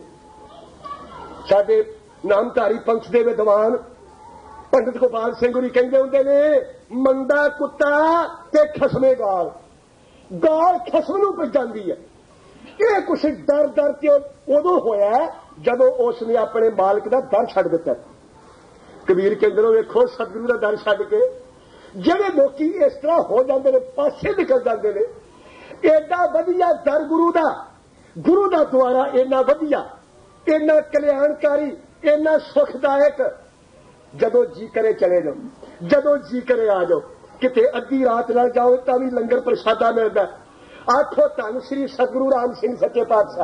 ਸਾਡੇ ਨਾਮਧਾਰੀ ਪੰਥ ਦੇ ਵਿਦਵਾਨ ਪੰਡਿਤ ਗੋਪਾਲ ਸਿੰਘ ਹੋਰੀ ਕਹਿੰਦੇ ਹੁੰਦੇ ਨੇ, ਮੰਦਾ ਕੁੱਤਾ ਤੇ ਖਸਮੇ ਗਾਲ, ਗਾਲ ਖਸਮ ਨੂੰ ਪੈ ਜਾਂਦੀ ਹੈ। ਇਹ ਕੁਛ ਡਰ ਕੇ ਉਦੋਂ ਹੋਇਆ ਜਦੋਂ ਉਸ ਨੇ ਆਪਣੇ ਮਾਲਕ ਦਾ ਦਰ ਛੱਡ ਦਿੱਤਾ। ਕਬੀਰ ਕਹਿੰਦੇ ਨੇ, ਵੇਖੋ ਸਤਿਗੁਰੂ ਦਾ ਦਰ ਛੱਡ ਕੇ ਜਿਹੜੇ ਲੋਕੀ ਇਸ ਤਰ੍ਹਾਂ ਹੋ ਜਾਂਦੇ ਨੇ, ਪਾਸੇ ਨਿਕਲ ਜਾਂਦੇ ਨੇ। ਏਡਾ ਵਧੀਆ ਦਰ ਗੁਰੂ ਦਾ ਦੁਆਰਾ, ਇੰਨਾ ਵਧੀਆ, ਇੰਨਾ ਕਲਿਆਣਕਾਰੀ, ਇੰਨਾ ਸੁਖਦਾਇਕ। ਜਦੋਂ ਜੀ ਕਰੇ ਚਲੇ ਜਾਓ, ਜਦੋਂ ਜੀ ਕਰੇ ਆ ਜਾਓ। ਕਿਤੇ ਅੱਧੀ ਰਾਤ ਨਾਲ ਜਾਓ ਤਾਂ ਵੀ ਲੰਗਰ ਪ੍ਰਸ਼ਾਦਾ ਮਿਲਦਾ। ਆਖੋ ਧੰਨ ਸ੍ਰੀ ਸਤਿਗੁਰੂ ਰਾਮ ਸਿੰਘ ਸੱਚੇ ਪਾਤਸ਼ਾਹ।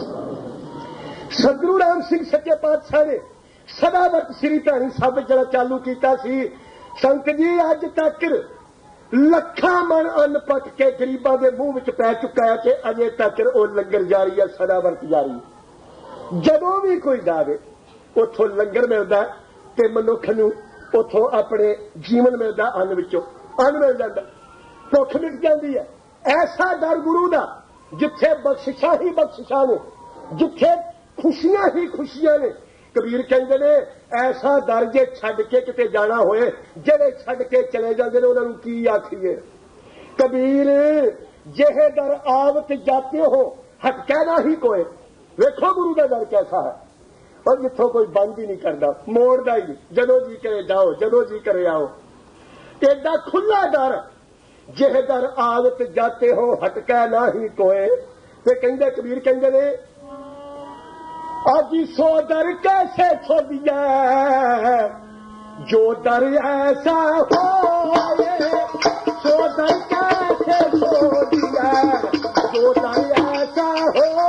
ਸਤਿਗੁਰੂ ਰਾਮ ਸਿੰਘ ਸੱਚੇ ਪਾਤਸ਼ਾਹ ਨੇ ਸਦਾਵਰਤ ਸ੍ਰੀ ਭੈਣੀ ਸਾਹਿਬ ਜਿਹੜਾ ਚਾਲੂ ਕੀਤਾ ਸੀ। ਸੰਤ ਜੀ ਅੱਜ ਤੱਕ ਲੱਖਾਂ ਮਣ ਅੰਨ ਪੱਕ ਕੇ ਗਰੀਬਾਂ ਦੇ ਮੂੰਹ ਵਿੱਚ ਪੈ ਚੁੱਕਾ ਹੈ ਤੇ ਅਜੇ ਤੱਕ ਉਹ ਲੰਗਰ ਜਾਰੀ ਹੈ, ਸਦਾਵਰਤ ਜਾਰੀ। ਜਦੋਂ ਵੀ ਕੋਈ ਜਾਵੇ ਉੱਥੋਂ ਲੰਗਰ ਮਿਲਦਾ ਤੇ ਮਨੁੱਖ ਨੂੰ ਉੱਥੋਂ ਆਪਣੇ ਜੀਵਨ ਮਿਲਦਾ, ਅੰਨ ਵਿੱਚੋਂ ਅੰਨ ਮਿਲ ਜਾਂਦਾ, ਭੁੱਖ ਮਿਟ ਜਾਂਦੀ ਹੈ। ਐਸਾ ਦਰ ਗੁਰੂ ਦਾ ਜਿੱਥੇ ਬਖਸ਼ਿਸ਼ਾਂ ਹੀ ਬਖਸ਼ਿਸ਼ਾਂ ਨੇ, ਜਿੱਥੇ ਖੁਸ਼ੀਆਂ ਹੀ ਖੁਸ਼ੀਆਂ ਨੇ। ਕਬੀਰ ਕਹਿੰਦੇ ਨੇ, ਐਸਾ ਦਰ ਜੇ ਛੱਡ ਕੇ ਕਿਤੇ ਜਾਣਾ ਹੋਏ, ਜਿਹੜੇ ਛੱਡ ਕੇ ਚਲੇ ਜਾਂਦੇ ਨੇ ਉਹਨਾਂ ਨੂੰ ਕੀ ਆਖੀਏ। ਕਬੀਰ ਜਿਹੇ ਦਰ ਆਵਤ ਜਾਤੇ ਹੋ ਹਟਕੈ ਨਾ ਹੀ ਕੋਏ। ਵੇਖੋ ਗੁਰੂ ਦਾ ਦਰ ਕੈਸਾ ਹੈ, ਪਰ ਜਿੱਥੋਂ ਕੋਈ ਬੰਦ ਹੀ ਨਹੀਂ ਕਰਦਾ, ਮੋੜਦਾ ਹੀ ਨਹੀਂ। ਜਦੋਂ ਜੀ ਕਰੇ ਜਾਓ, ਜਦੋਂ ਜੀ ਕਰੇ ਆਓ। ਏਡਾ ਖੁੱਲਾ ਦਰ, ਜਿਹੇ ਦਰ ਆਵਤ ਜਾਤੇ ਹੋ ਹਟਕੈ ਨਾ ਹੀ ਕੋਏ। ਤੇ ਕਹਿੰਦੇ ਕਬੀਰ ਕਹਿੰਦੇ ਨੇ, आदि सो दर कैसे छोड़िया, जो दर ऐसा हो सो दर कैसे छोड़िया, जो दर ऐसा हो।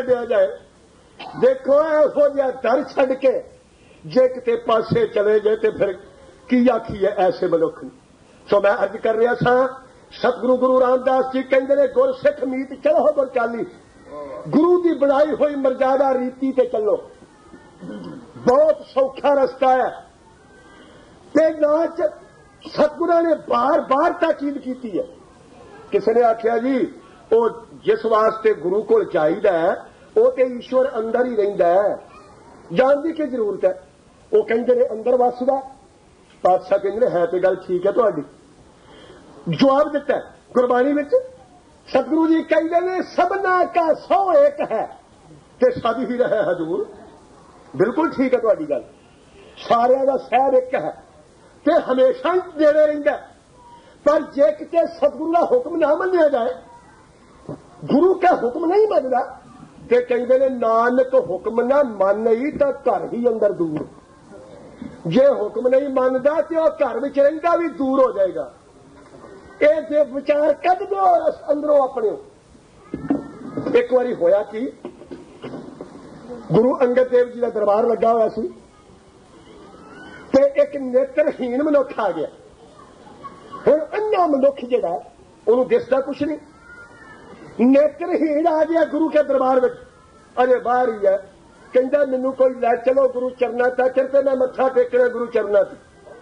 छड्डिया जाए। देखो इहो जिहा डर छड्ड के जे किते पासे चले गए तो फिर की आखीए ऐसे मनुख। सो मैं अर्ज कर रहा सा, सतगुरु गुरु रामदास जी कहते ने गुर सिख मीत चलो गुर चाली, गुरु की बनाई हुई मर्यादा रीति ते चलो, बहुत सौखा रस्ता है। ते नाच सतगुरां ने बार बार ताकीद की है। किसी ने आख्या जी वो जिस वास्ते गुरु को चाहिदा है वो तो ईश्वर अंदर ही रहिंदा है, जानने की जरूरत है। वो कहते ने अंदर वसदा। पातशाह कहते ने है तो गल ठीक है तुहाडी। जवाब दिता गुरबाणी में सतगुरु जी कहते ने सबना का 100 एक है ते सब ही रहे हजूर। बिल्कुल ठीक है तुहाडी गल, सारियां दा सहब एक है ते हमेशा ही नेड़े रहिंदा। पर जे किते सतगुरु का हुक्म ना मन्निया जाए, गुरु का हुक्म नहीं मनदा ते कहते ने नानक हुक्म ना मन ही तो घर ही अंदर दूर। जे हुक्म नहीं मनदा तो वह घर में रहिंदा भी दूर हो जाएगा। ये जे विचार कद दो अंदरों अपने। एक बारी होया कि गुरु अंगद देव जी का दरबार लगा हुआ सी ते एक नेत्रहीन मनुख आ गया। हुण अन्ना मनुख जिहड़ा उहनूं दिसदा कुछ नहीं, नेत्रहीन आ गया गुरु के दरबार में। अरे बाहर ही है, कहता मैनू कोई लै चलो गुरु चरना तक ते मैं मत्था टेकना गुरु चरना तक।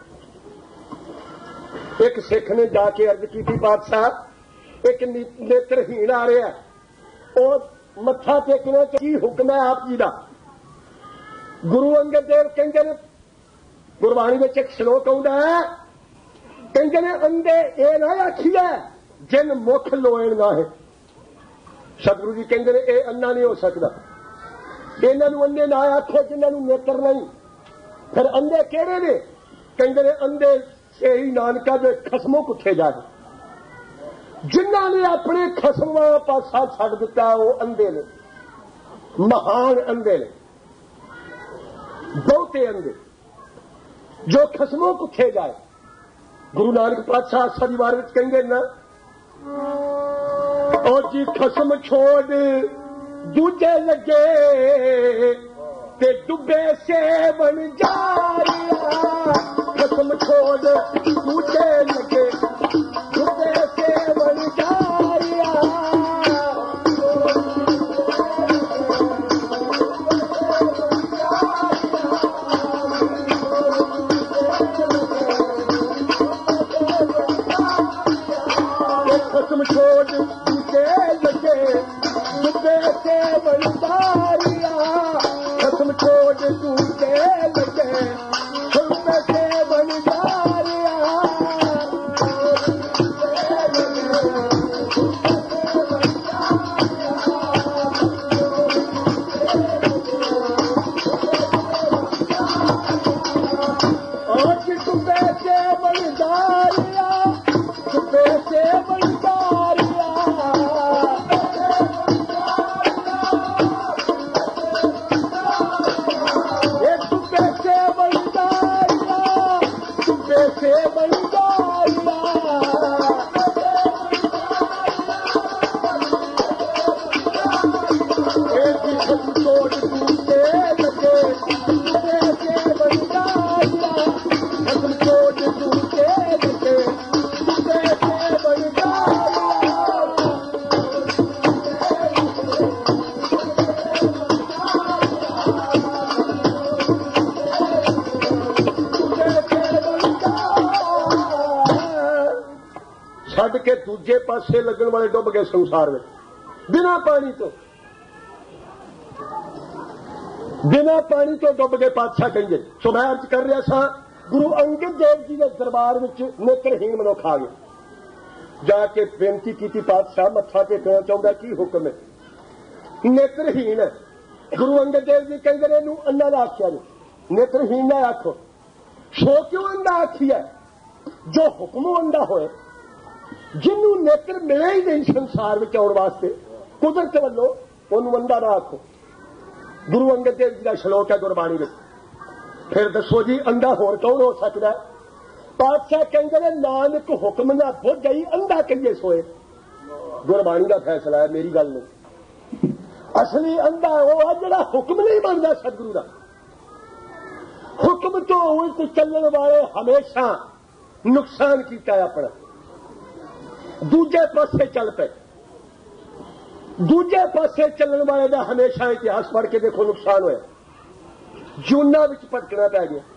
एक सिख ने जाके अर्ज की पातशाह एक नेत्रहीन आ रहा है और मत्था टेकने की हुक्म है आप जी का। गुरु अंगद देव कहते ने गुरबाणी में एक श्लोक आउंदा है, कहते ने अंधे ये ना आखिए जिन मुख लोएण ना है। सतगुरु जी कहते ने यह अन्ना नहीं हो सकता, इन्हों अंधे ना आखो जिन्होंने नेत्र नहीं। फिर अंधे केड़े ने? कहते ने अंधे से ही नानका दे खसमों कुथे जाए। जिन्होंने अपने खसम वाला पासा छड़ दिता वो अंधे ने, महान अंधे ने, बहुते अंधे जो खसमों कुथे जाए। गुरु नानक पातशाह शनिवार कहेंगे ना, और जी खसम छोड़ दूजे लगे ते डुबे से बन जाया। खसम छोड़ दूजे लगे डुबे से बन जाया। खसम छोड़ दूजे लगे डुबे से बन जाया। खसम छोड़ दूजे लगे डुबे से बन जाया। आज डुबे से बन जाया, डुबे से बन जाया। से बन जाया। एक खसम छोड़ दूजे लगे डुबे से बन जाया। खसम छोड़ दूजे लगे डुबे से बन जाया। छड़ के दूजे पासे लगन वाले डुब गए संसार में बिना पानी तो डुब गए। पातशाह कहेंगे। सो मैं अर्ज कर रहा था, गुरु अंगद देव जी के दरबार में नेत्रहीन मनुख आ गया। जाके बेनती की पातशाह मत्था टेकना चाहता की हुक्म है? नेत्रहीन है। गुरु अंगद देव जी कहते इनू अन्ना ना आख्या नहीं, नेत्रहीन ना आखो। सो क्यों अंधा आखी है? जो हुक्म अंधा होए, जिन्हों नेत्र मिले ही नहीं संसार में आने वास्ते कुदरत वालों, उन्होंने अंधा ना आखो। गुरु अंगद देव जी का श्लोक है गुरबाणी में। फिर दसो जी अंधा होर कौन हो सकता है? पातशाह कहते नानक हुक्म ना बुझ गई अंधा कहिए सोए। गुरबाणी का फैसला है, मेरी गल नहीं। असली अंधा वो है जिहड़ा हुक्म नहीं मनदा सतगुरु दा। हुक्म तो उल्ट चलने वाले हमेशा नुकसान किया अपना, दूजे पासे चल पे। दूजे पासे चलने वाले का हमेशा इतिहास पढ़ के देखो नुकसान होया, जूना विच भटकना पै गया।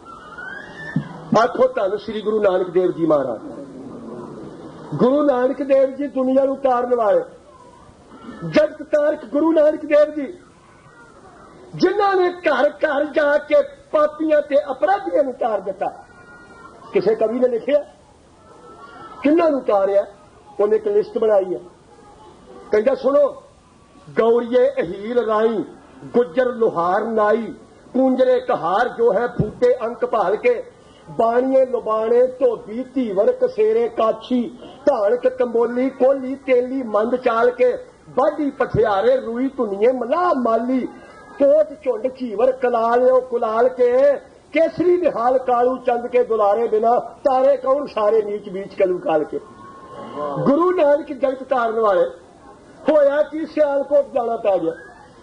आखो धन श्री गुरु नानक देव जी महाराज। गुरु नानक देव जी दुनिया नूं तारन वाले, जगत तारक गुरु नानक देव जी, जिन्हां ने घर घर जाके पापियां ते अपराधियां नूं तार दिता। किसी कवि ने लिखिया किन्हां नूं तारिया, उन्हें एक लिस्ट बनाई है। कहता सुनो, गौरीए अहील राई, गुज्जर लोहार नाई, पूंजरे कहार जो है फूटे अंक भाल के, बाणिए लुबाणे धोबी धीवर कसेरे काछी, धानक कंबोली कोली तेली मंद चाल के, बाढ़ी पथियारे रूई धुनिए मलाह माली, कोट झुंड चीवर कलालियो कुलाल के, केसरी निहाल कालू चंद के दुलारे बिना, तारे कौन सारे नीच बीच कलू काल के। गुरु नानक जगत तारन वाले होया कि सियालकोट जाना पै गया।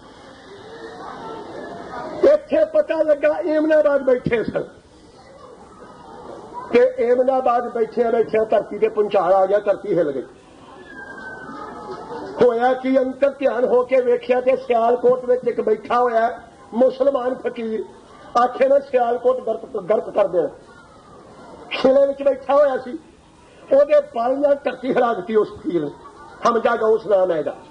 इत्थे पता लगा एमनाबाद बैठे सन ते एमनाबाद बैठे बैठे धरती ते भुंचाल आ गया, धरती हिल गई। होया कि अंतर ध्यान होके वेख्या ते सियालकोट में एक बैठा होया मुसलमान फकीर, आखे ना सियालकोट गर्क कर दे। खिले में बैठा होया सी, ओदे बल नाल धरती हिला दी उस फकीर ने। हमजा गौस नाम है ਇਹਦਾ।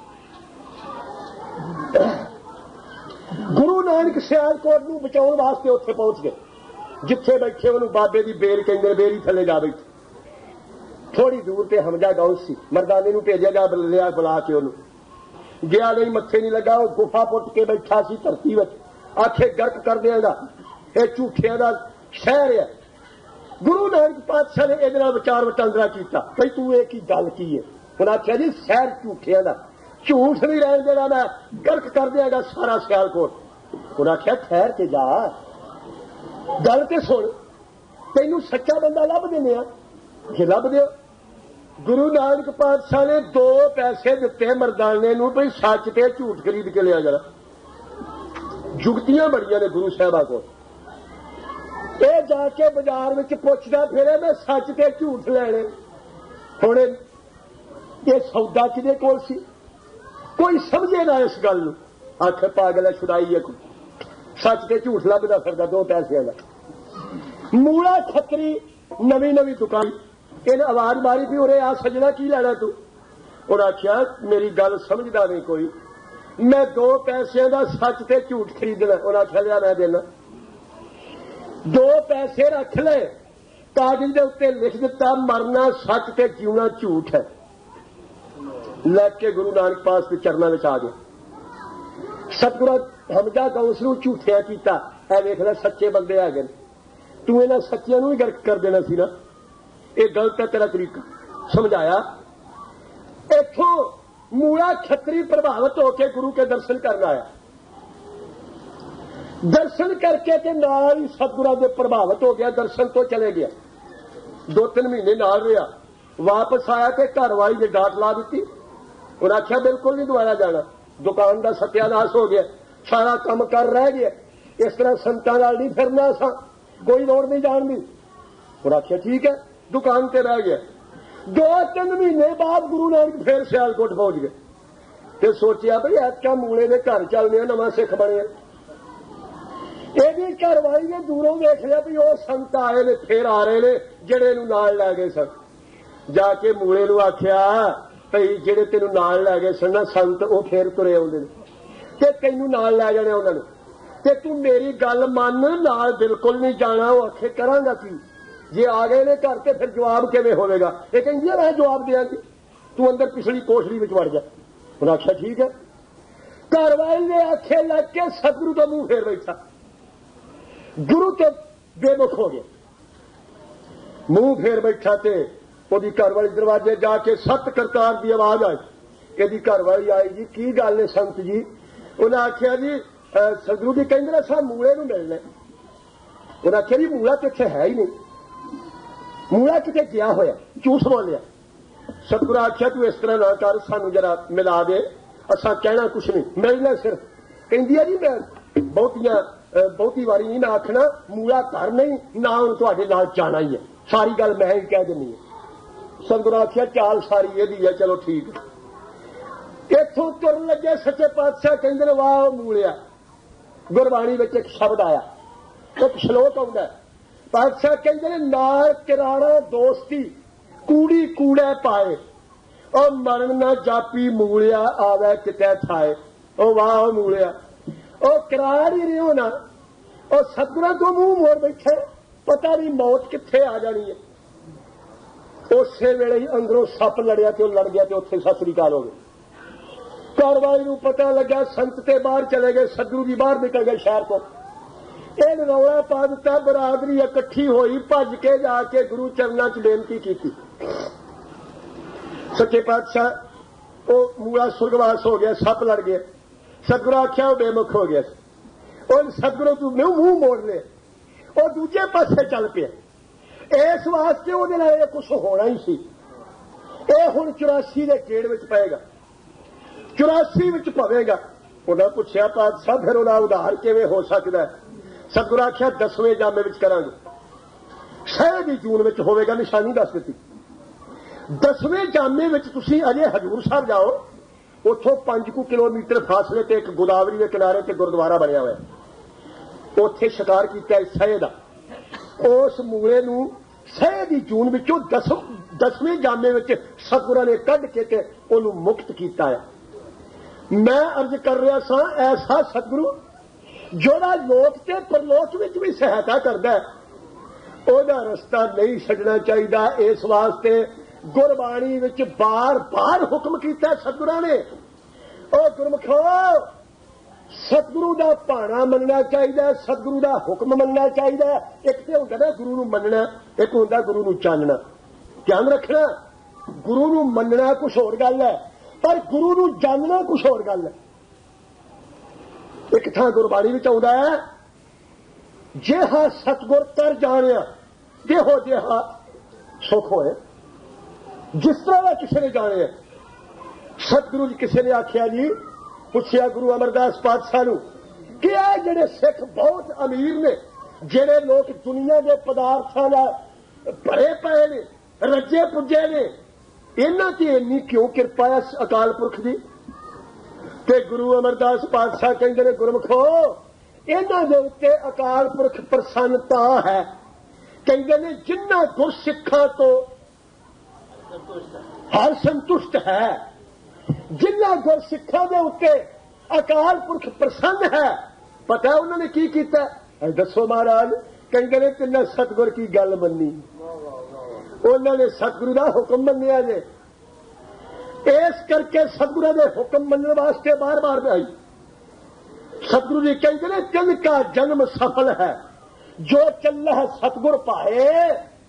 गुरु नानक सियालकोट नूं बचाउण वास्ते उत्थे पहुंच गए, जिथे बैठे उन्होंने बाबे की बेल कहते, बेरी थले जा बैठे। थोड़ी दूर ते हमजा गौस सी, मरदाने नूं भेजिया जा लिया बुला के उन्होंने, गया नहीं, मत्थे नहीं लगा, वो गुफा पुट के बैठा सी धरती विच। आखे गर्क कर देगा, ये झूठियां दा शहर है। गुरु नानक पातशाह ने इहदे नाल विचार वटांदरा कीता, भई तू ये की गल की है। उन्हें आख्या जी शहर झूठियां दा, झूठ नहीं रहन देना, मैं गर्क कर देगा सारा सियालकोट। उन्हें आख्या ठहर के जा, गल ते सुन, तेनू सच्चा बंदा लभ देने जे लभ दिओ। गुरु नानक पातशाह ने 2 पैसे दिते मरदाने नूं, भई सच ते झूठ खरीद के लिया जरा। जुगतियां बड़ियां ने गुरु साहिबां कोल। ये जाके बाजार में पुछदा फिरे, मैं सच ते झूठ लैणे। हुण ये सौदा किहदे कोल सी, कोई समझे ना इस गल नूं। आख पागल है, छुड़ाई है कोई, सच ते झूठ लभदा फिरदा 2 पैसिਆਂ ਦਾ। मूला खतरी नवी नवी दुकान, इन आवाज मारी भी उरे आ सजना की लैना तू। उन्हें आख्या मेरी गल समझदा नहीं कोई, मैं 2 पैसिਆਂ ਦਾ सच ते झूठ खरीदना। उन्हें आख्या लिया मैं देना। 2 पैसे रख ले, कागज के उत्ते लिख दिता मरना सच ते जीवना झूठ है। लैके गुरु नानक पास के चरणों में आ गया। सतगुरु हमजा गौस नूं झूठिया कीता, ऐ वेख ले सच्चे बंदे आ गए, तू इन्हां सच्चियां नूं ही गर्क कर देना सी ना, ये गलत है तेरा तरीका। समझाया। इथों मूला खतरी प्रभावित होकर गुरु के दर्शन करना आया। दर्शन करके ते नाल ही सतगुरु दे प्रभावित हो गया, दर्शन तो चले गया। 2-3 महीने नाल रहा, वापस आया ते घर वाली ने डांट ला दी। उन्हें आख्या बिल्कुल नहीं दोबारा जाना, दुकान का सत्यानाश हो गया, सारा काम कर रह गया, इस तरह संतां नाल नहीं फिरना, असां कोई लोड़ नहीं जान दी। उन्हें आख्या ठीक है, दुकान ते रह गया। 2-3 महीने बाद गुरु नानक फिर सियालकोट पहुंच गए ते सोचिया भाई ऐतका मूले के घर चलने, नवां सिख बने। ਇਹਦੀ घर वाली ने दूरों देख लिया भी वो संत आए ने, फिर आ रहे ने ਜਿਹੜੇ ਨੂੰ ਨਾਲ ਲੈ ਗਏ ਸਨ। जाके मूले ਨੂੰ आख्या ਭਈ ਜਿਹੜੇ ਤੈਨੂੰ ਨਾਲ ਲੈ ਗਏ ਸਨ ਨਾ ਸੰਤ, ਉਹ ਫੇਰ ਤੁਰੇ ਆਉਂਦੇ ਨੇ ਤੇ ਤੈਨੂੰ ਨਾਲ ਲੈ ਜਾਣੇ ਉਹਨਾਂ ਨੇ, ਤੇ ਤੂੰ ਮੇਰੀ ਗੱਲ ਮੰਨ, ਨਾਲ ਬਿਲਕੁਲ ਨਹੀਂ ਜਾਣਾ। ਉਹ ਆਖੇ ਕਰਾਂਗਾ ਕੀ, ਜੇ ਆ ਗਏ ਨੇ ਘਰ ਤੇ ਫਿਰ ਜਵਾਬ ਕਿਵੇਂ ਹੋਵੇਗਾ। ਇਹ ਕਹਿੰਦੀ ਮੈਂ ਜਵਾਬ ਦਿਆਂਗੀ, ਤੂੰ ਅੰਦਰ ਪਿਛਲੀ ਕੋਠੜੀ ਵਿੱਚ ਵੜ ਜਾ। ਉਹਨੇ ਆਖਿਆ ਠੀਕ ਹੈ। घर वाले ने आखे लग के सतगुरु का मुंह फेर बैठा, गुरु तो बेमुख हो गया, मुंह फेर बैठा ते ओदी घर वाली दरवाजे जाके सत करतार की आवाज आई। यदि घर वाली आई जी की गल है संत जी। उन्हें आख्या जी सतगुरु जी कहते सा मूले नूं मिलना। उन्हें आख्या जी मूला तो इत्थे है ही नहीं, मूला किते गया होया, झूठ बोलिया। सतगुरु आख्या तू इस तरह ना कर, सानू जरा मिला दे, असा कहना कुछ नहीं, मिलना सिर्फ कहती है जी मैं बहुती वारी नहीं ना आखना मूला घर नहीं ना हूं तुहाडे नाल जाना ही है, सारी गल मैं ही कह देनी है। सतगुरु आख्या चाल सारी यही है, चलो ठीक है। इथों तुरन लगे सच्चे पातशाह कहंदे ने वाह मूलिया, गुरबाणी विच एक शब्द आया, एक श्लोक आउंदा है, पातशाह कहंदे ने नाल किराड़ा दोस्ती कूड़ी कूड़े पाए, और मरण ना जापी मूलिया आवे किते थाए। ओ वाह मूलिया, ओ करार ही रहो ना, और सतगुरां तो मुंह मोड़ बैठे, पता नहीं मौत कित्थे आ जानी है। उस वेले ही अंदरों सप लड़िया तो लड़ गया तो उत्थे सत श्री अकाल हो गई। कारवाई नूं पता लगा, संत ते बाहर चले गए, सतगुरु जी बाहर निकल गए शहर को। इन रौला पा दिता, बरादरी इकट्ठी होई, भज के जाके गुरु चरणों च बेनती की। सच्चे पातशाह वो मूला सुर्गवास हो गया, सप लड़ गया। सतगुरु आख्या वो बेमुख हो गया, और सतगुरु तू मुंह मोड़ ले, और दूजे पासे चल पिया। इस वास्ते ਉਹਦੇ ਨਾਲ ਇਹ कुछ होना ही सी। ਇਹ ਹੁਣ 84 ਦੇ ਗੇੜ ਵਿੱਚ ਪਏਗਾ, 84 ਵਿੱਚ ਪਵੇਗਾ। ਉਹਨਾਂ ਪੁੱਛਿਆ ਪਾਤਸ਼ਾਹ ਫਿਰ ਉਹਦਾ ਉਧਾਰ ਕਿਵੇਂ ਹੋ ਸਕਦਾ ਹੈ? ਸਤਿਗੁਰੂ ਆਖਿਆ 10ਵੇਂ ਜਾਮੇ ਵਿੱਚ ਕਰਾਂਗੇ, 6 ਦੀ ਜੂਨ ਵਿੱਚ ਹੋਵੇਗਾ, ਨਿਸ਼ਾਨੀ ਦੱਸ ਦਿੱਤੀ। 10ਵੇਂ ਜਾਮੇ ਵਿੱਚ ਤੁਸੀਂ ਅਜੇ ਹਜੂਰ ਸਾਹਿਬ ਜਾਓ, ਉੱਥੋਂ 5 ਕਿਲੋਮੀਟਰ ਫਾਸਲੇ ਤੇ ਇੱਕ ਗੋਦਾਵਰੀ ਦੇ ਕਿਨਾਰੇ ਤੇ ਗੁਰਦੁਆਰਾ ਬਣਿਆ ਹੋਇਆ, ਉੱਥੇ ਸ਼ਿਕਾਰ ਕੀਤਾ ਇਸ ਸਹਿ ਦਾ। ਉਸ ਮੂਲੇ ਨੂੰ 6 ਦੀ ਜੂਨ ਵਿੱਚੋਂ 10ਵੇਂ ਜਾਮੇ ਵਿੱਚ ਸਤਿਗੁਰਾਂ ਨੇ ਕੱਢ ਕੇ ਤੇ ਉਹਨੂੰ ਮੁਕਤ ਕੀਤਾ ਹੈ। मैं अर्ज कर रहा सा, ऐसा सतगुरु जोड़ा लोक ते परलोक विच भी सहायता करदा है, ओहदा रस्ता नहीं छड्डना चाहिए। इस वास्ते गुरबाणी विच बार बार हुक्म कीता सतगुरां ने, ओ गुरमुखो सतगुरु दा भाणा मनना चाहिए, सतगुरु दा हुक्म मनना चाहिए। एक तो हुंदा ना गुरु नूं मनना, एक हुंदा गुरु नूं चानना। ध्यान रखना, गुरु नूं मनना कुछ होर गल है, पर गुरु नूं जानना कुछ होर गल है। एक थां गुरबाणी विच आउंदा है, जिहा सतगुर कर जानिया जिहो जिहा सुख होए, जिस तरह का किसी ने जाने। सतगुरु जी किसी ने आख्या जी, पुछया गुरु अमरदास पातशाह नूं कि ये जिहड़े सिख बहुत अमीर ने, जिहड़े लोग दुनिया के पदार्थां नाल भरे पए ने, रजे पुजे ने, इन्हां ते इन्नी क्यों किरपा है अकाल पुरख दी? ते गुरु अमरदास पातशाह कहंदे ने गुरमुखो इन्हां दे उत्ते अकाल पुरख प्रसन्नता है। कहंदे ने जिन्हां गुरसिखां तो हर संतुष्ट है, जिन्हां गुरसिखां दे उत्ते अकाल पुरख प्रसन्न है। पता है उन्होंने की कीता? दसो महाराज। कहंदे ने तिन्हां सतगुर की गल मन्नी, उन्होंने सतगुरु का हुक्म मनिया जे। इस करके सतगुरु के हुक्म मनने वास्ते बार बार आई। सतगुरु जी कहते हैं तिनका जन्म सफल है, जो चल सतगुर पाए,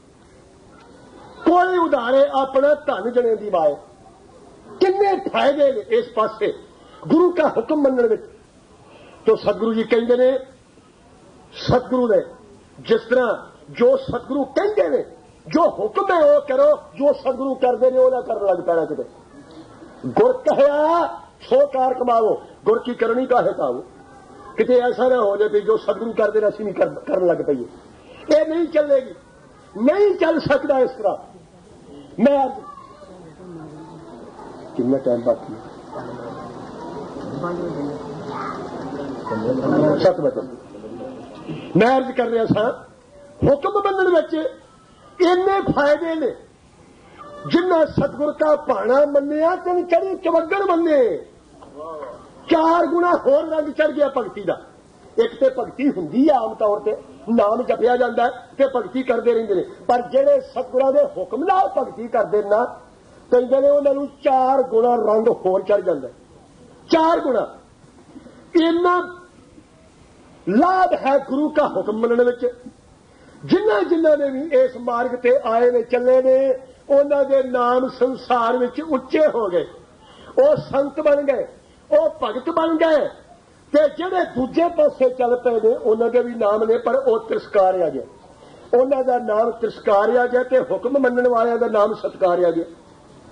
कोई उधारे अपना धन जने दी वाए। किन्ने फायदे ने इस पासे गुरु का हुक्म मनने में। तो सतगुरु जी कहते हैं सतगुरु ने जिस तरह जो सतगुरु कहते हैं, जो हुक्म है वो करो, जो सतगुरु करते हैं वो कर लग पैना। किते गुर कहया सो कार कमाओ, गुर की करनी काहे काओ। किते ऐसा ना हो जाए जो सतगुरु करते हैं असं नहीं करन लग पाइए। ये नहीं चलेगी, नहीं चल सकता इस तरह। मैं कितना टाइम बाकी है? 7 बजे। मैं अर्ज कर रहा था हुक्म मनन विच इन्ने फायदे ने, जिन्ना सतगुर का भाणा मन्निया तेन चढ़ी चवगण मन्ने, 4 गुणा होर रंग चढ़ गया भगती का। एक तो भगती हुंदी है आम तौर पर, नाम जपया जाता है ते भगती करते रहते हैं, पर जेड़े सतगुरां दे हुक्म नाल भगती करते ना, कहते हैं उन्होंने 4 गुणा रंग होर चढ़ जाता है। 4 गुणा इन्ना लाभ है गुरु का हुक्म मनने विच। जिन्ना जिन्ना ने भी इस मार्ग ते आए ने, चले ने, उन्हां दे नाम संसार विच उच्चे हो गए, वो संत बन गए, वो भगत बन गए। ते जिहड़े दूजे पासे चल पे ने उन्हां दे भी नाम ने, पर वो तिरस्कारिया गया। उन्हां दा नाम तिरस्कारिया गया ते हुक्म मनण वालियां दा नाम सत्कारिया गया।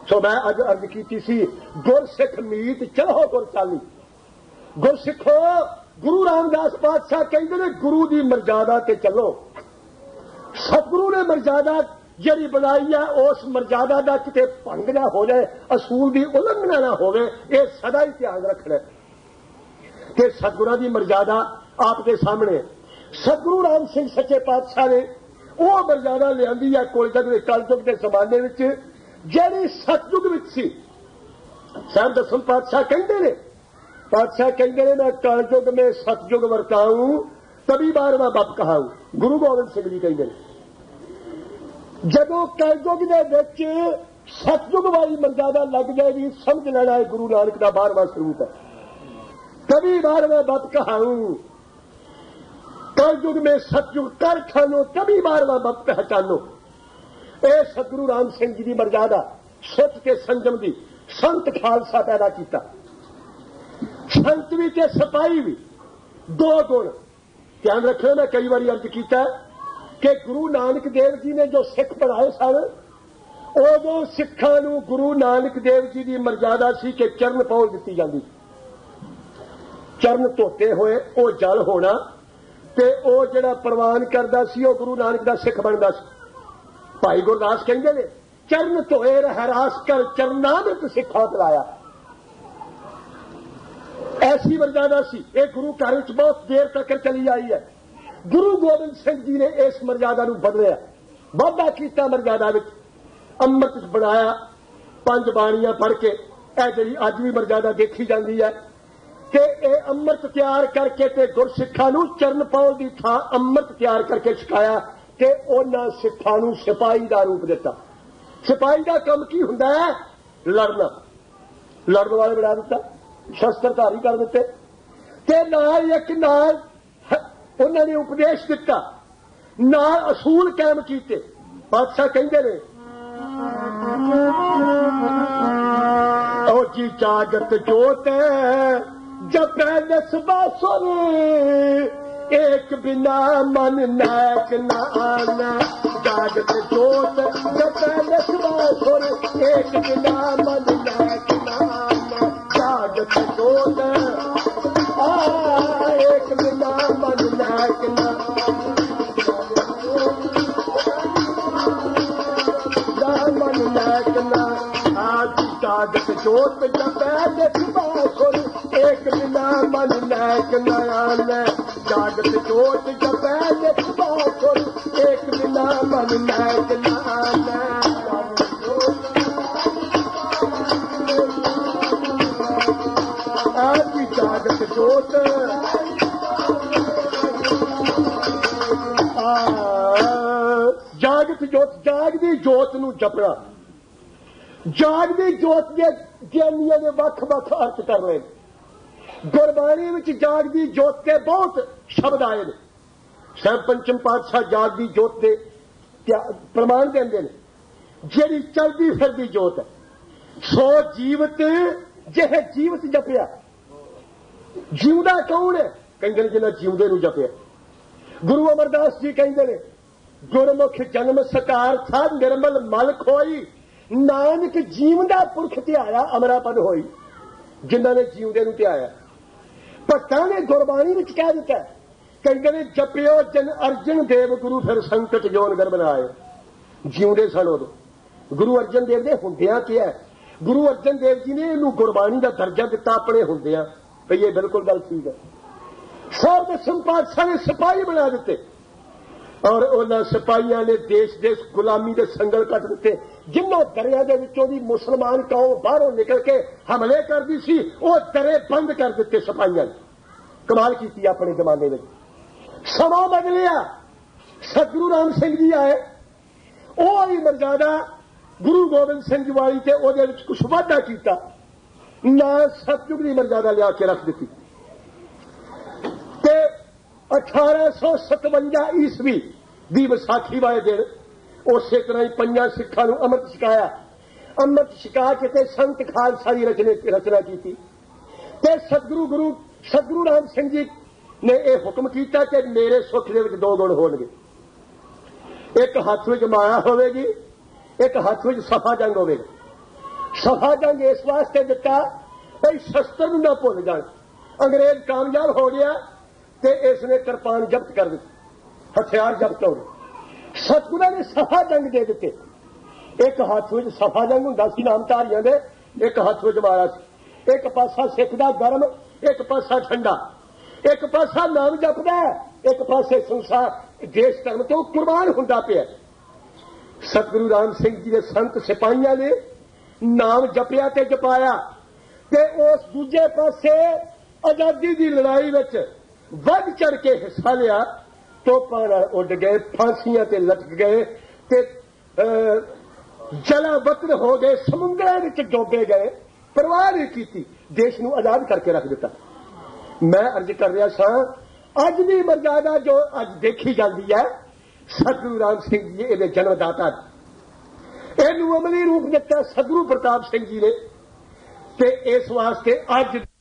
सो मैं अज अर्ज की सी गुरसिख मीत चलो गुर चाली। गुरसिखो गुरु रामदास पातशाह कहते ने गुरु की मर्यादा ते चलो। सतगुरु ने मर्यादा जिहड़ी बनाई है उस मर्यादा का किते भंग ना हो जाए, असूल की उलंघना ना होवे, ये सदा ही ध्यान रखना कि सतगुरां की मर्यादा आपके सामने। सतगुरु राम सिंह सच्चे पातशाह ने वह मर्यादा लियांदी है कोलजग के कलयुग के जमाने में जिहड़ी सतयुग विच सी। साहब दसम पातशाह कहते ने, पातशाह कहते ने मैं कलयुग में सतयुग वरताऊं तभी बारवां बप कहाऊं। गुरु गोबिंद सिंह जी कहते हैं जदों कलयुग दे विच सतयुग वाली मर्यादा लग जाएगी समझ लेना है गुरु नानक का 12वां स्वरूप है। तभी 12वां बप कहाऊं। कलयुग में सतयुग कर खानो तभी 12वां बप पहचानो। ए सतगुरु राम सिंह जी की मर्यादा सुच के संजम की संत खालसा पैदा किया। संत भी ते सिपाही भी दो गुण ध्यान रखना। मैं कई बार अर्ज किया कि गुरु नानक देव जी ने जो सिख बनाए सन उदों सिखां नूं गुरु नानक देव जी की मर्यादा सी कि चरण पौल दी जाती। चरण धोते हुए वो जल होना ते वो जिहड़ा प्रवान करदा सी वो गुरु नानक दा सिख बनदा सी। भाई गुरदास कहंदे ने चरण धोए रहरास कर चरनामृत सिखा पिलाया। ऐसी मर्यादा सी ये गुरु घर विच बहुत देर तक चली आई है। गुरु गोबिंद सिंह जी ने इस मर्यादा नूं बदलिया, वाधा कीता मर्यादा विच, अमृत बनाया। 5 बाणियां पढ़ के यह जिहड़ी अज भी मर्यादा देखी जाती है कि यह अमृत तैयार करके ते गुरसिखां नूं चरण पौल की थां अमृत तैयार करके छकाया कि उन्हां सिखां नूं सिपाही का रूप दिता। सिपाही का काम की हुंदा है? लड़ना। लड़न वाले बना दिता, शस्त्रधारी कर दिते ते नाल एक नाल उन्होंने उपदेश दिता, नाल असूल कायम कीते। बादशाह कहंदे ने ओ जी जागत जोत जपै दसबा सुर एक बिना मन नायक न आना। जागत जोत जपै दसबा सुर एक बिना मन नायक न आना। जागत जोत एक बिना मन नायक न मन नायक न। आज जागत जोत जपै दसबा सुर एक बिना मन नायक न आना। जागत जोत जपै दसबा सुर एक बिना मन नायक न आना। आज जागत जोत जागत जोत जागदी जोत नूं जपना। जागदी जोत के ज्ञानियों ने वख-वख अर्थ कर रहे हैं। गुरबाणी विच जागदी जोत के बहुत शब्द आए ने। साहब पंचम पातशाह जागदी जोत के प्रमाण देंदे ने जिहड़ी चलदी फिरदी जोत है। सो जीवत जिह जीवत जपिया। जीवदा कौन है? कहंदे ने जिन्हां जीवदे नूं जपिया। गुरु अमरदास जी कहंदे ने गुरमुख जन्म सकार था निर्मल मल खोई। नानक जीवदा पुरख ध्याया अमरापद होई। जिन्हां ने जीवदे नूं ध्याया। भगतां ने गुरबाणी विच कह दिता कहंदे ने जपियो जन अर्जन देव गुरु फिर संकट जोन गर्भ न आए। जीवदे सन उदों। गुरु अर्जन देव दे हुंदियां क्या है? गुरु अर्जन देव जी ने इहनूं गुरबाणी का दर्जा दिता अपने हुंदियां। भई ये बिल्कुल गल ठीक है। साहब दसम पातशाह ने सिपाही बना दिते और उन्होंने सिपाहियों ने देश देश गुलामी के संगल कट दिते। जिन्हों दरिया के विचों दी मुसलमान कौम बाहरों निकल के हमले करती सी वो दरे बंद कर दिते सिपाहियों ने। कमाल की अपने जमाने में। समा बदलिया, सतगुरु राम सिंह जी आए, वो ही मर्यादा गुरु गोबिंद सिंह जी वाली थे वो कुछ वाधा किया ना सतयुग की मर्यादा लिया के रख दी। 1857 ईस्वी की विसाखी वाले दिन उस तरह ही 5 सिखां नूं अमृत छकाया। अमृत छका के संत खालसा की रचना की। सतगुरु राम सिंह जी ने यह हुक्म किया कि मेरे सुख के 2 गुण होणगे। एक हाथ में माया होगी, एक हाथ में सफा जंग होगी। सफा जंग इस वास्ते दिता भाई शस्त्र ना भुल जाए। अंग्रेज कामयाब हो गया तो इसने किरपान जब्त कर दी, हथियार जब्त हो गए। सतगुरां ने सफा जंग दे दिते। एक हाथ में सफा जंग हुंदा सी नामधारियां दे, एक हाथ में मारा सी। एक पासा सिख दा गरम, एक पासा ठंडा, एक पासा नाम जपदा, एक पासे संसार देश धर्म तो कुर्बान हुंदा पिया। सतगुरु राम सिंह जी के संत सिपाहियां ने नाम जपिया ते जपाया ते उस दूजे पासे आजादी की लड़ाई विच वध चढ़ के हिस्सा लिया। तोपां नाल उड गए, फांसियां ते लटक गए ते जलावतन हो गए, समुद्रां विच डोबे गए, परवाह नहीं की, देश नूं आजाद करके रख दिता। मैं अर्ज कर रहा सां, अज भी मर्यादा जो अज देखी जाती है सतगुरु राम सिंह जी इहदे जन्मदाता, इहनूं अमली रूप दिता सतगुरु प्रताप सिंह जी ने। ते इस वास्ते अज